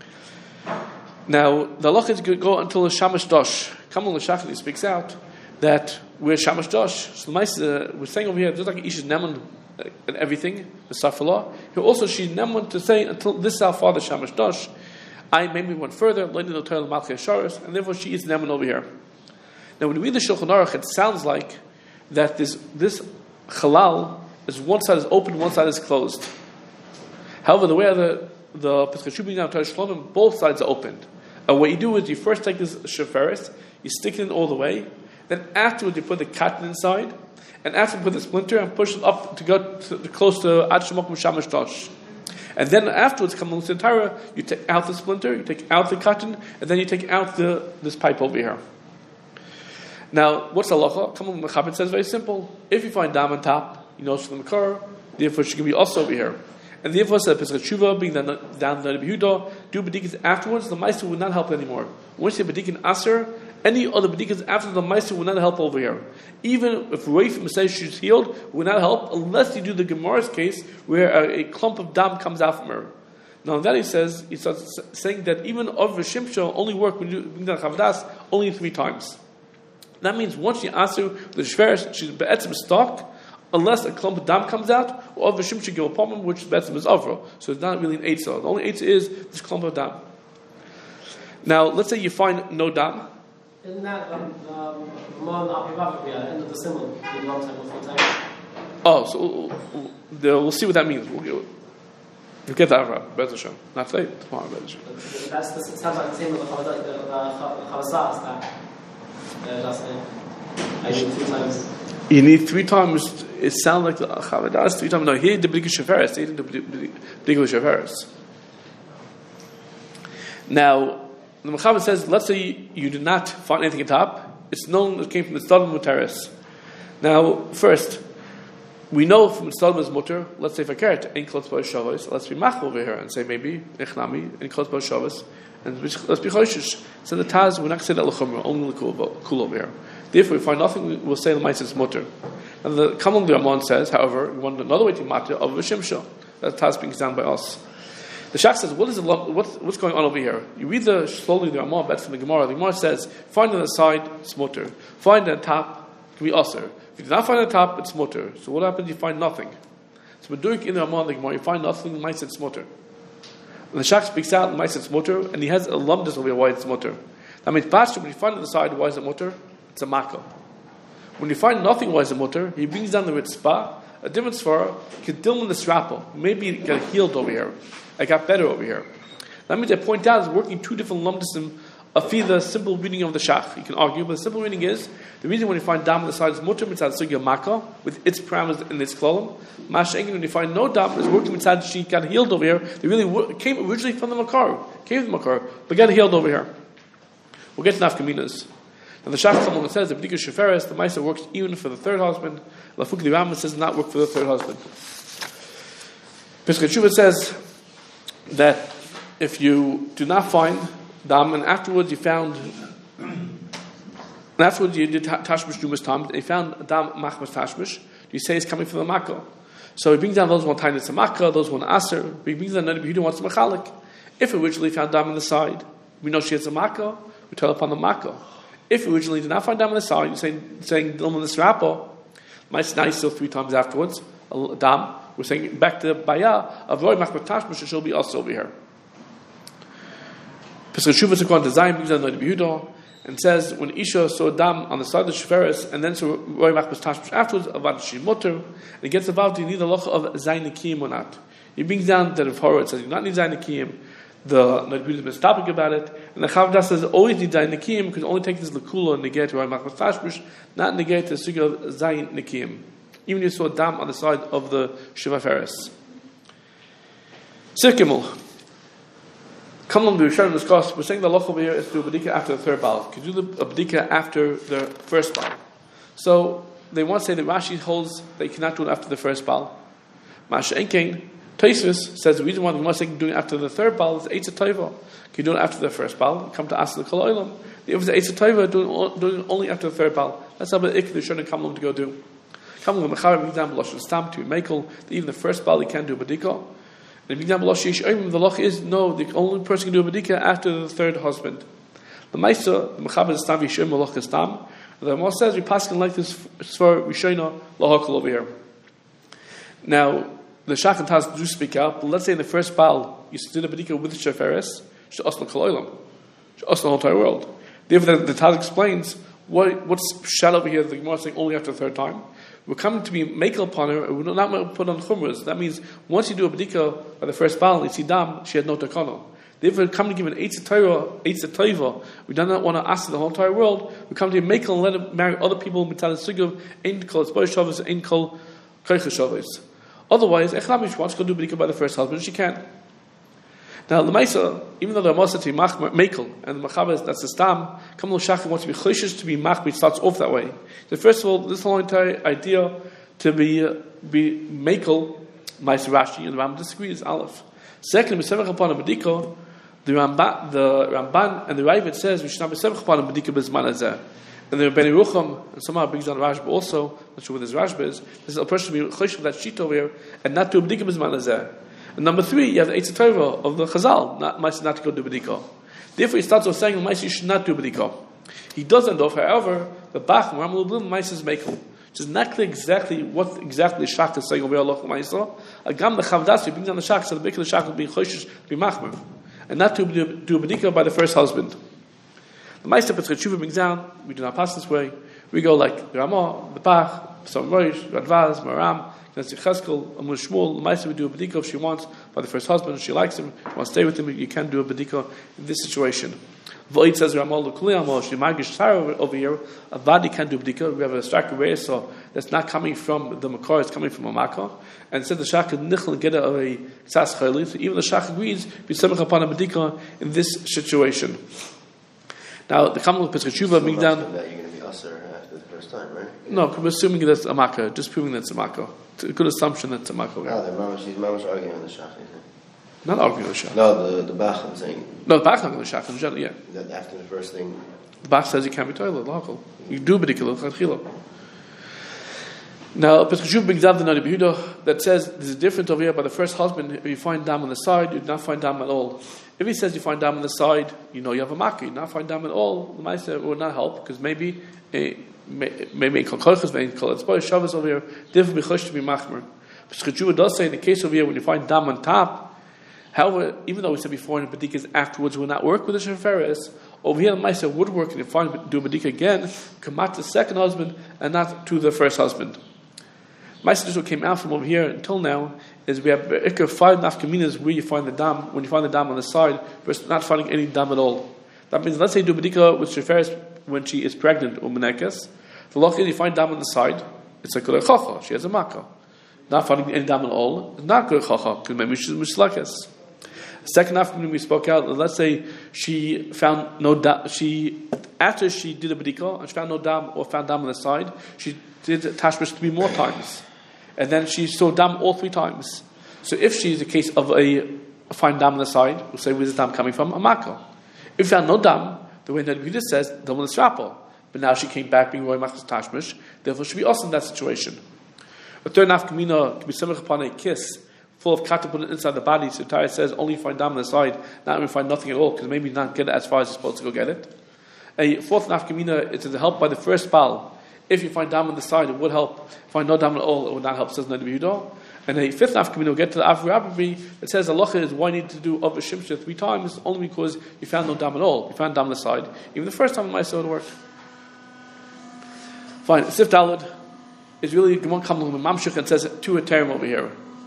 A: Now, the halach is go until the shamash dosh. Kamal Shachli speaks out that we're shamash dosh. So we're saying over here, just like Isha's neman and everything, the safala, here also she's neman to say until this is how far the shamash dosh. I maybe went further, learning the Torah Malchei Sharas, and therefore she is neman over here. Now, when we read the Shulchan Aruch, it sounds like that this halal is one side is open, one side is closed. However, the way the Pesach Shubin now Torah Shlomim, both sides are opened. And what you do is you first take this sheferis, you stick it in all the way, then afterwards you put the cotton inside, and after you put the splinter and push it up to go close to Ad Shemokum Shamash Dosh. And then afterwards, come along to the Torah, you take out the splinter, you take out the cotton, and then you take out this pipe over here. Now, what's the halacha? Come on, Mechaber says very simple. If you find dam on top, you know it's from the Makar, therefore she can be also over here. And therefore, said Pesach Tshuva, being down the Yehuda, do bedikas afterwards, the Meister would not help anymore. Once you say bedikin aser, any other bedikas after the Meister would not help over here. Even if Raif Messiah is healed, would not help unless you do the Gemara's case where a clump of dam comes out from her. Now, in that he starts saying that even of Shimsha only work when you bring down Chavdas only 3 times. That means once you aser the Shveres, she's be'etzim stock, unless a clump of dam comes out, or of a shimshik go upon him, which betzim is avra. So it's not really an eitzah. The only eitzah is this clump of dam. Now, let's say you find no dam,
B: Isn't that Ramon Apivavia, end of the symbol, in long time or full time?
A: Oh, so we'll see what that means. We'll get that right, Bez Hashem. Not today, tomorrow, Bez Hashem.
B: That's the sounds like the same with the Chavasas that I need 3 times.
A: You need 3 times. It sounds like the Chavadas 3 times. No, here the B'dika Sheferes. They didn't do B'dika Sheferes. Now, the Mechaber says, let's say you did not find anything at top. It's known it came from the Tzadam Muteres. Now, first, we know from the Tzadam is Muter. Let's say for Keret, in Klotz Bo Shavos. Let's be Mach over here and say maybe Echnami in Klotz Bo Shavos, and let's be Choshish. So the Taz, we're not going to say that L'chumra, only Kul over here. Therefore, if we find nothing, we'll say the Ma'aser is Muter. And the Kamal the Ramon says, however, we want another way to matter of V'shimsha. That Taz being down by us. The Shach says, what's going on over here? You read slowly the Ramon back from the Gemara. The Gemara says, find on the side, it's mutter. Find on the top, it can be usher. If you do not find on the top, it's mutter. So what happens? You find nothing. So we're doing in the Ramon, the Gemara, you find nothing, the Ma'aser it's mutter. And the Shach speaks out, the Ma'aser it's mutter, and he has a lumdus over here why it's mutter. That means, Pastor, when you find on the side, why is it mutter? It's a makkah. When you find nothing, why is it mutter? He brings down the ritzpah, a different svara, kedilman the strappo. Maybe it got healed over here. I got better over here. That means I point out is working 2 different lumdisim of the simple reading of the Shach. You can argue, but the simple reading is the reason when you find dam on the side is mutter mitzad sugya makkah with its parameters and its klolim. Masha'engin when you find no dam is working mitzad she got healed over here. They really came originally from the makar, but got healed over here. We'll get to nafkaminas. Now the Shach someone says the B'dika Sheferes, the Ma'aser works even for the 3rd husband. Lafuk the Rambam says not work for the 3rd husband. Pesach Tshuva says that if you do not find dam and afterwards you did tashmish dumas tam, and you found dam machmas tashmish, you say it's coming from the makkah. So he brings down those one time it's a makkah, those one aser. He brings down another Yehuda wants a machalik. If originally found dam on the side, we know she has a makkah. We tell upon the makkah. If originally did not find dam on the side, you're saying dam on the strappo. Now you still 3 times afterwards. Dam. We're saying back to Baya of Roy Machmat Tashmish, she'll be also over here. Pesach Shuvah Sekon Design brings down the Yehuda and says when Isha saw dam on the side of the Sheferes and then saw Roy Machmat Tashmish afterwards, Avad Shi Mutter, and he gets involved, you need the locha of Zayin Nikiyim or not. He brings down the Horah, it says you do not need Zayin Nikiyim. The Yehuda is topic about it, and the Chavdas says always need Zayin Nikiyim because only take this Lakula and negate Roy Machmat Tashmish, not negate the Sugya of Zayin Nikiyim. Even if you saw dam on the side of the Sheferes. Sikimel. Come on, we're saying the loch over here is to do a B'dika after the 3rd Baal. You can do a B'dika after the 1st Baal. So they want to say that Rashi holds that you cannot do it after the 1st Baal. Masha Enkein, Tosfos says the reason why we must say doing it after the 3rd Baal is Eitz Tova. Can you do it after the 1st Baal? Come to ask the Kol Olam. If it's Eitz Tova, doing it only after the 3rd Baal. That's how the Ik shouldn't come to go do. Come on, the Mechaber example Lashon Stam to Mekel. Even the 1st Baal he can't do a B'dika. And the example Lashon Yishayim, the loch is no, the only person can do a B'dika after the 3rd husband. The Ma'aser, the Mechaber Stam Yishayim Loch Stam. The Ramah says we pass like this for Rishayna Lahakol over here. Now the Shach and Taz do speak out, but let's say in the 1st Baal you did a B'dika with the Sheferes, She'asna Kol Olam, She'asna the whole entire world. Therefore the Taz explains what's shad over here. The Gemara is saying only after the 3rd time. We're coming to be makel upon her, and we're not put on chumras. That means once you do a B'dika by the 1st Baal, you see dam, she had no takana. Therefore, come to give an Eitz Tova. We do not want to ask the whole entire world. We come to be makel and let her marry other people. Mitzad sugav ein kol tzboy shavos ein kol koicha shavos. Otherwise, echnami she wants to go do B'dika by the 1st husband, she can't. Now the Ma'aser, even though the Ramah said to be makel and the Mechaber that's the stam, Kamal Shach wants to be choshish to be machbit starts off that way. So first of all, this whole entire idea to be makel, Ma'aser Rashi and the Rambam disagrees. Aleph. Second, b'semach upon a B'dika, the Ramban and the Ravid says we should not be semach upon a B'dika b'zman hazeh. And the Bnei Rucham and somehow brings down Rashba also. Not sure what this Rashba is. This is a person to be choshish with that sheet over here and not do a B'dika b'zman hazeh. And number 3, you have the Eitz Tova of the Chazal, not to go do B'dika. Therefore, he starts off saying the Ma'aser you should not do B'dika. He does end off, however, the Bach, Ramal Blum, Ma'aser is Mekel. Which is not clear exactly what exactly the Shach is saying over here, Allah Ma'aser. Agam the Chavdas, he brings down the Shach, so the B'dika the Shach will be Choshish, be Machmer. And not to do B'dika by the 1st husband. The Meister Pesach Tshuva brings down, we do not pass this way. We go like the Ramah, the Bach, Psalm Rosh, Radvaz, Maram, Knesset Cheskel, Amul Shmuel. The Meister would do a bedika if she wants by the first husband, if she likes him, wants to stay with him. You can do a bedika in this situation. V'oid says Ramah L'Kuli Amol, she magish Sarah over here. A body can do bedika. We have a Shaka Reisa that's not coming from the Makar, it's coming from a Makkah. And said the Shaka Nichel Geda of a Ksas Chayli. So even the Shaka agrees, be samach upon a bedika in this situation. Now the Kamal of Pesach Tshuva being down.
C: That you're going to be usher after the first time, right?
A: No, we're assuming that's a makkah, just proving that's a makkah. It's a good assumption that's a makkah.
C: No, she's arguing on the shach.
A: Not arguing with the shach.
C: No, the Bach, I'm saying.
A: No, the Bach not going to shach in general, yeah.
C: That after the first thing.
A: The Bach says you can't be toilet, l'hakol. You do b'dikah, l'chachila. Now, Pesach Tshuva brings down the Nadi Behuda that says there's a difference over here by the first husband. If you find dam on the side, you do not find dam at all. If he says you find dam on the side, you know you have a makkah. You do not find dam at all. The Meister will not help because maybe kol kochas, maybe kol etzboy Shabbos over here. Different b'chosh to be machmer. Pesach Tshuva does say in the case over here when you find dam on top. However, even though we said before in the bedikas afterwards will not work with the sheferes, over here the Meister would work and you do a bedika again, come out to the second husband and not to the first husband. Meister just what came out from over here until now is we have 5 nafkaminas where you find the dam, when you find the dam on the side, versus not finding any dam at all. That means, let's say you do bedika with sheferes when she is pregnant or menekes. The law is you find dam on the side, it's a good chacha, she has a makkah. Not finding any dam at all, it's not good chacha, because maybe she's mishlakes. Second afternoon we spoke out. Let's say she found no dam. After she did a bedika and she found no dam or found dam on the side, she did tashmish 3 more times, and then she saw dam all 3 times. So if she is a case of a find dam on the side, we'll say where's the dam coming from? A makkah. If she found no dam, the way that Yehuda says dam on the strapple. But now she came back being roy machas tashmish. Therefore, she be also in that situation. A third nafkamina to be samach upon a kiss full of katapun inside the body. So Torah says only find dam on the side, not even find nothing at all, because maybe not get it as far as you're supposed to go get it. A fourth nafkamina is to help by the first bal. If you find dam on the side, it would help. Find no dam at all, it would not help, says Nadi Behuda. And a fifth nafkamina will get to the Avi Rabbi that says Allah is why you need to do Av Shimsha 3 times, only because you found no dam at all. You found dam on the side. Even the first time it might still work. Fine. Sif Dalad is really Gemon Kamlum and Mamshuk and says 2 heterim over here.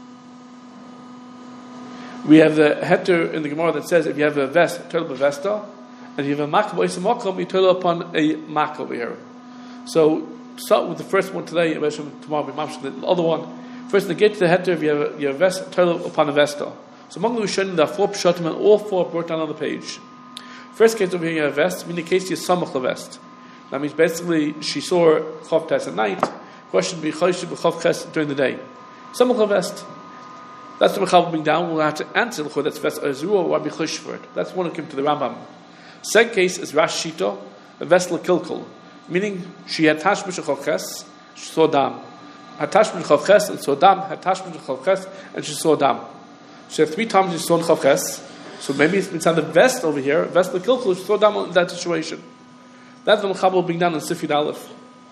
A: We have the heter in the Gemara that says if you have a vest, turtle bevesta, and you have a makkah b'osim you turtle upon a makkah over here. So start with the first one today, tomorrow we mamshuk the other one. First, to get to the heter, if you have a vest, turtle upon a vesta. So among the Rishonim, there are 4 pshatim, and all 4 brought down on the page. First case over here, you have a vest. In the case, you samach the vest. That means basically she saw chav tes at night. Question be chayshib b'chav ches during the day. Samach the vest. That's the Mechav being down. We'll have to answer that's vest azur or be chush for it. That's one that came to the Rambam. Second case is Rash Shita, a vest l'kilkul, meaning she had tashmish ches, she saw dam. Had tashmish ches and saw dam. Had tashmish ches and she saw dam. She had 3 times she saw ches. So maybe it's on the vest over here. Vest l'kilkul, she saw dam in that situation. That's the Mechav will bring down in Sifid Aleph.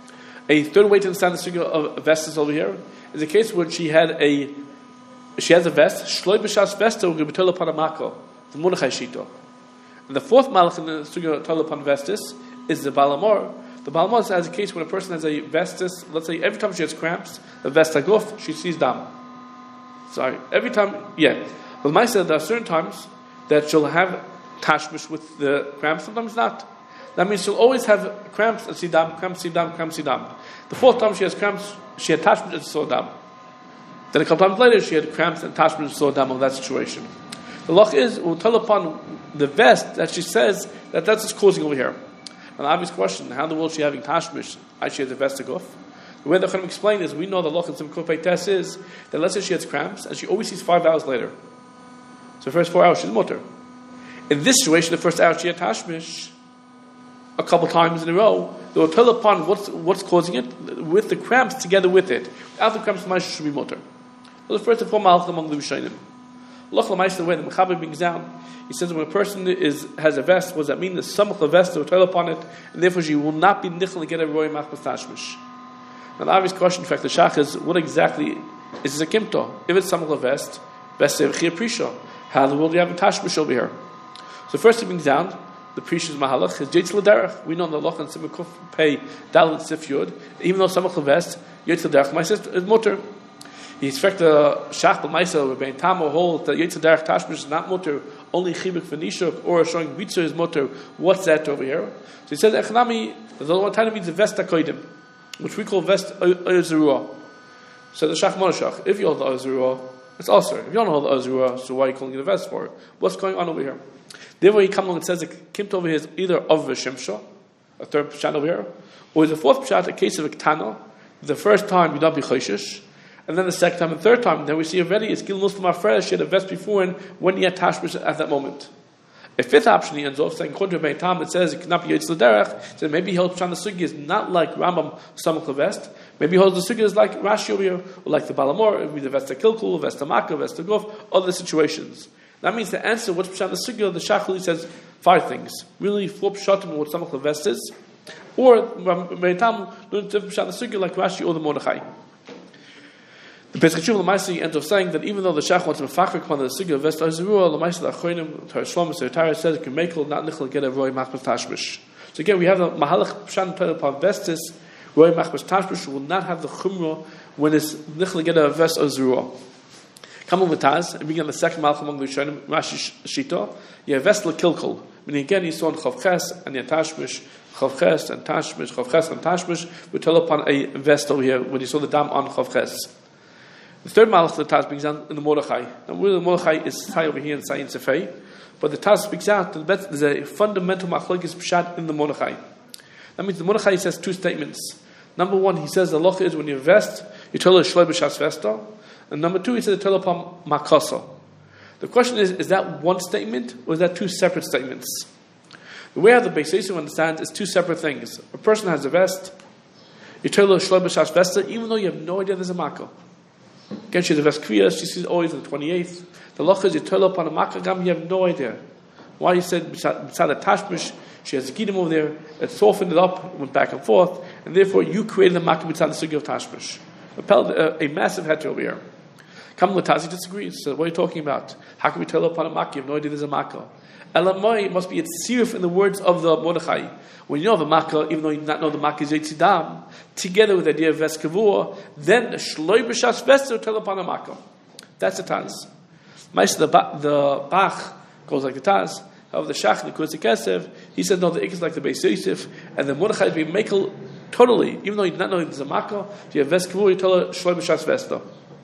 A: A third way to understand the figure of vestes over here is a case where she has a vest, shloi b'shas vesta will be betul upon a mako, the Mordechai Shito. And the fourth malach in the sugya betul upon vestis is the Balamor. The Balamor has a case when a person has a vestis, let's say every time she has cramps, the vesta guf, she sees dam. Sorry, every time, yeah. But my said there are certain times that she'll have tashmish with the cramps, sometimes not. That means she'll always have cramps and see dam, cramps, see dam, cramps, see dam. The 4th time she has cramps, she had tashmish and saw dam. Then a couple times later, she had cramps and tashmish and saw dam of that situation. The loch is, we'll tell upon the vest that she says that's what's causing over here. An obvious question, how in the world is she having tashmish? She has a vest to go. The way the Chaim explained is, we know the loch in some kufay test is that let's say she has cramps and she always sees 5 hours later. So the first 4 hours she's mutter. In this situation, the first hour she had tashmish a couple times in a row. They will tell upon what's causing it with the cramps together with it. Without the cramps, the should be mutter. Well, the first and foremost among the Rishonim. Loch l'mayis the way the Mechaber brings down. He says when a person has a vest, what does that mean? The samach the vest will tell upon it, and therefore she will not be nichel to get a roy machmas tashmish. Now the obvious question, in fact, the shach is what exactly is this a kimto? If it's samach the vest sevchi prisha. How in the world do you have a tashmish over here? So first he brings down the Prish's Mahalach is Yetz L'derech. We know in the Loch and Simukuf pay Dalit Sif Yud, even though Samach Levest, Yetz L'derech, my sister is mutter. He's fact the Shach B'Maisa, Bein Tamo hold that Yetz L'derech Tashmish is not mutter, only Chibuk V'Nishuk, or showing Vitzer is mutter. What's that over here? So he says, Echanami, the one time means the Vest HaKoidim, which we call Vest Oyazerua. So the Shach Monoshach, if you hold the Oyazerua, it's also. If you don't hold the Oyazerua, so why are you calling it a Vest for? What's going on over here? Therefore, he comes along and says that Kimt over here is either of Shimsha, a third pshat over here, or is a fourth pshat, a case of a Ktana. The first time, you don't be Choshish, and then the second time and third time, then we see already it's Gil Muslim Afresh, she had a vest before and when he had Tashmish at that moment. A fifth option he ends off saying, according to Beitam, it says it cannot be Yetz L'derech, so maybe he holds Pshat the Sugi is not like Rambam Samach Levest, maybe he holds the Sugi is like Rashi over here, or like the Balamor, it would be the Vesta Kilkul, Vesta Makkah, Vesta Guf, other situations. That means the answer, what's Pshat the Sugi, the Shachli says 5 things. Really, 4 Pshatim, what Samach Levest is, or Beitam, Pshat the Sugi like Rashi or the Mordechai. The Pesach Shuv L'maisi ends up saying that even though the Shach wants to mefachrik upon the Sugi of Vest Azurua, L'maisi L'achronim, Torah Shlomo, the Torah says, "Can make not nichol get a Roy Machmas Tashmish." So again, we have the Mahalach Pshan Torah upon Vestis, Roy Machmas Tashmish will not have the Chumrah when it's nichol get a Vest Azurua. Come on with Taz, and begin the second Malach among the Rishonim, Rashi Shita. You have Vest L'Kilkul, meaning again you saw in Chavches and Tashmish. Chavches and Tashmish, we tell upon a vest over here when you saw the dam on Chavches. The third malach the Taz brings down in the Mordechai. Now, really, the Mordechai is Sai over here in Sai and Sefei, but the Taz speaks out that there's a fundamental machlokes pshat in the Mordechai. That means the Mordechai says 2 statements. Number 1, he says the loch is when you vest, you tell a shloi b'shas vesta, and number 2, he says tell upon makasa. The question is that one statement or is that 2 separate statements? The way how the Beis Yosef understands is 2 separate things. A person has a vest, you tell a shloi b'shas vesta, even though you have no idea there's a makkah. Again, she has a vest kriya, she sees always on the 28th. The loch is you tell upon a makkah gam, you have no idea. Why he said beside the tashmish, she has a gidim over there, it softened it up, went back and forth, and therefore you created the makkah beside the sugi of tashmish. A massive heter over here. Kam Latazi disagrees. So what are you talking about? How can we tell upon a makkah? You have no idea there's a makkah. Elamai must be its sirif in the words of the Mordechai. When you know the makkah, even though you do not know the makkah is Yitzidam, together with the idea of Ves Kavua, then the Shloi B'Shas Ves will tell upon a makkah. That's the Taz. The Bach goes like the Taz. However, the Shach, the Kurzik Kesev, he said no, the Ik is like the Beis Yosef, and the Mordechai is being makel totally, even though you do not know there's a makkah, if you have Ves Kavua, you tell a Shloi B'Shas Ves.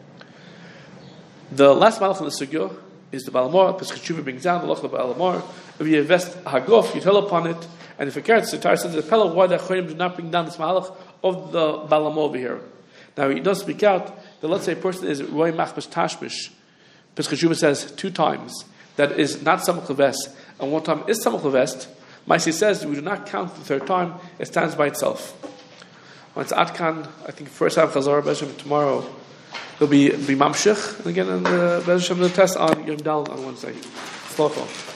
A: The last malach in the Sugya is the Balamor, Pesach Tshuva brings down the Loch of Balamor. If you invest Hagof, you tell upon it, and if it carries the Torah says the Pella, why the Chorim do not bring down this Malach of the Balamor over here. Now he does speak out that let's say a person is Roy Machmas Tashmish. Pesach Tshuva says 2 times that is not Samach Levest, and 1 time is Samach Levest. Maisi says we do not count the 3rd time, it stands by itself. Once Atkan, I think first time Chazar Bezim tomorrow. There'll be Mamshich again in the test on Yom Dal on Wednesday. Slaughter.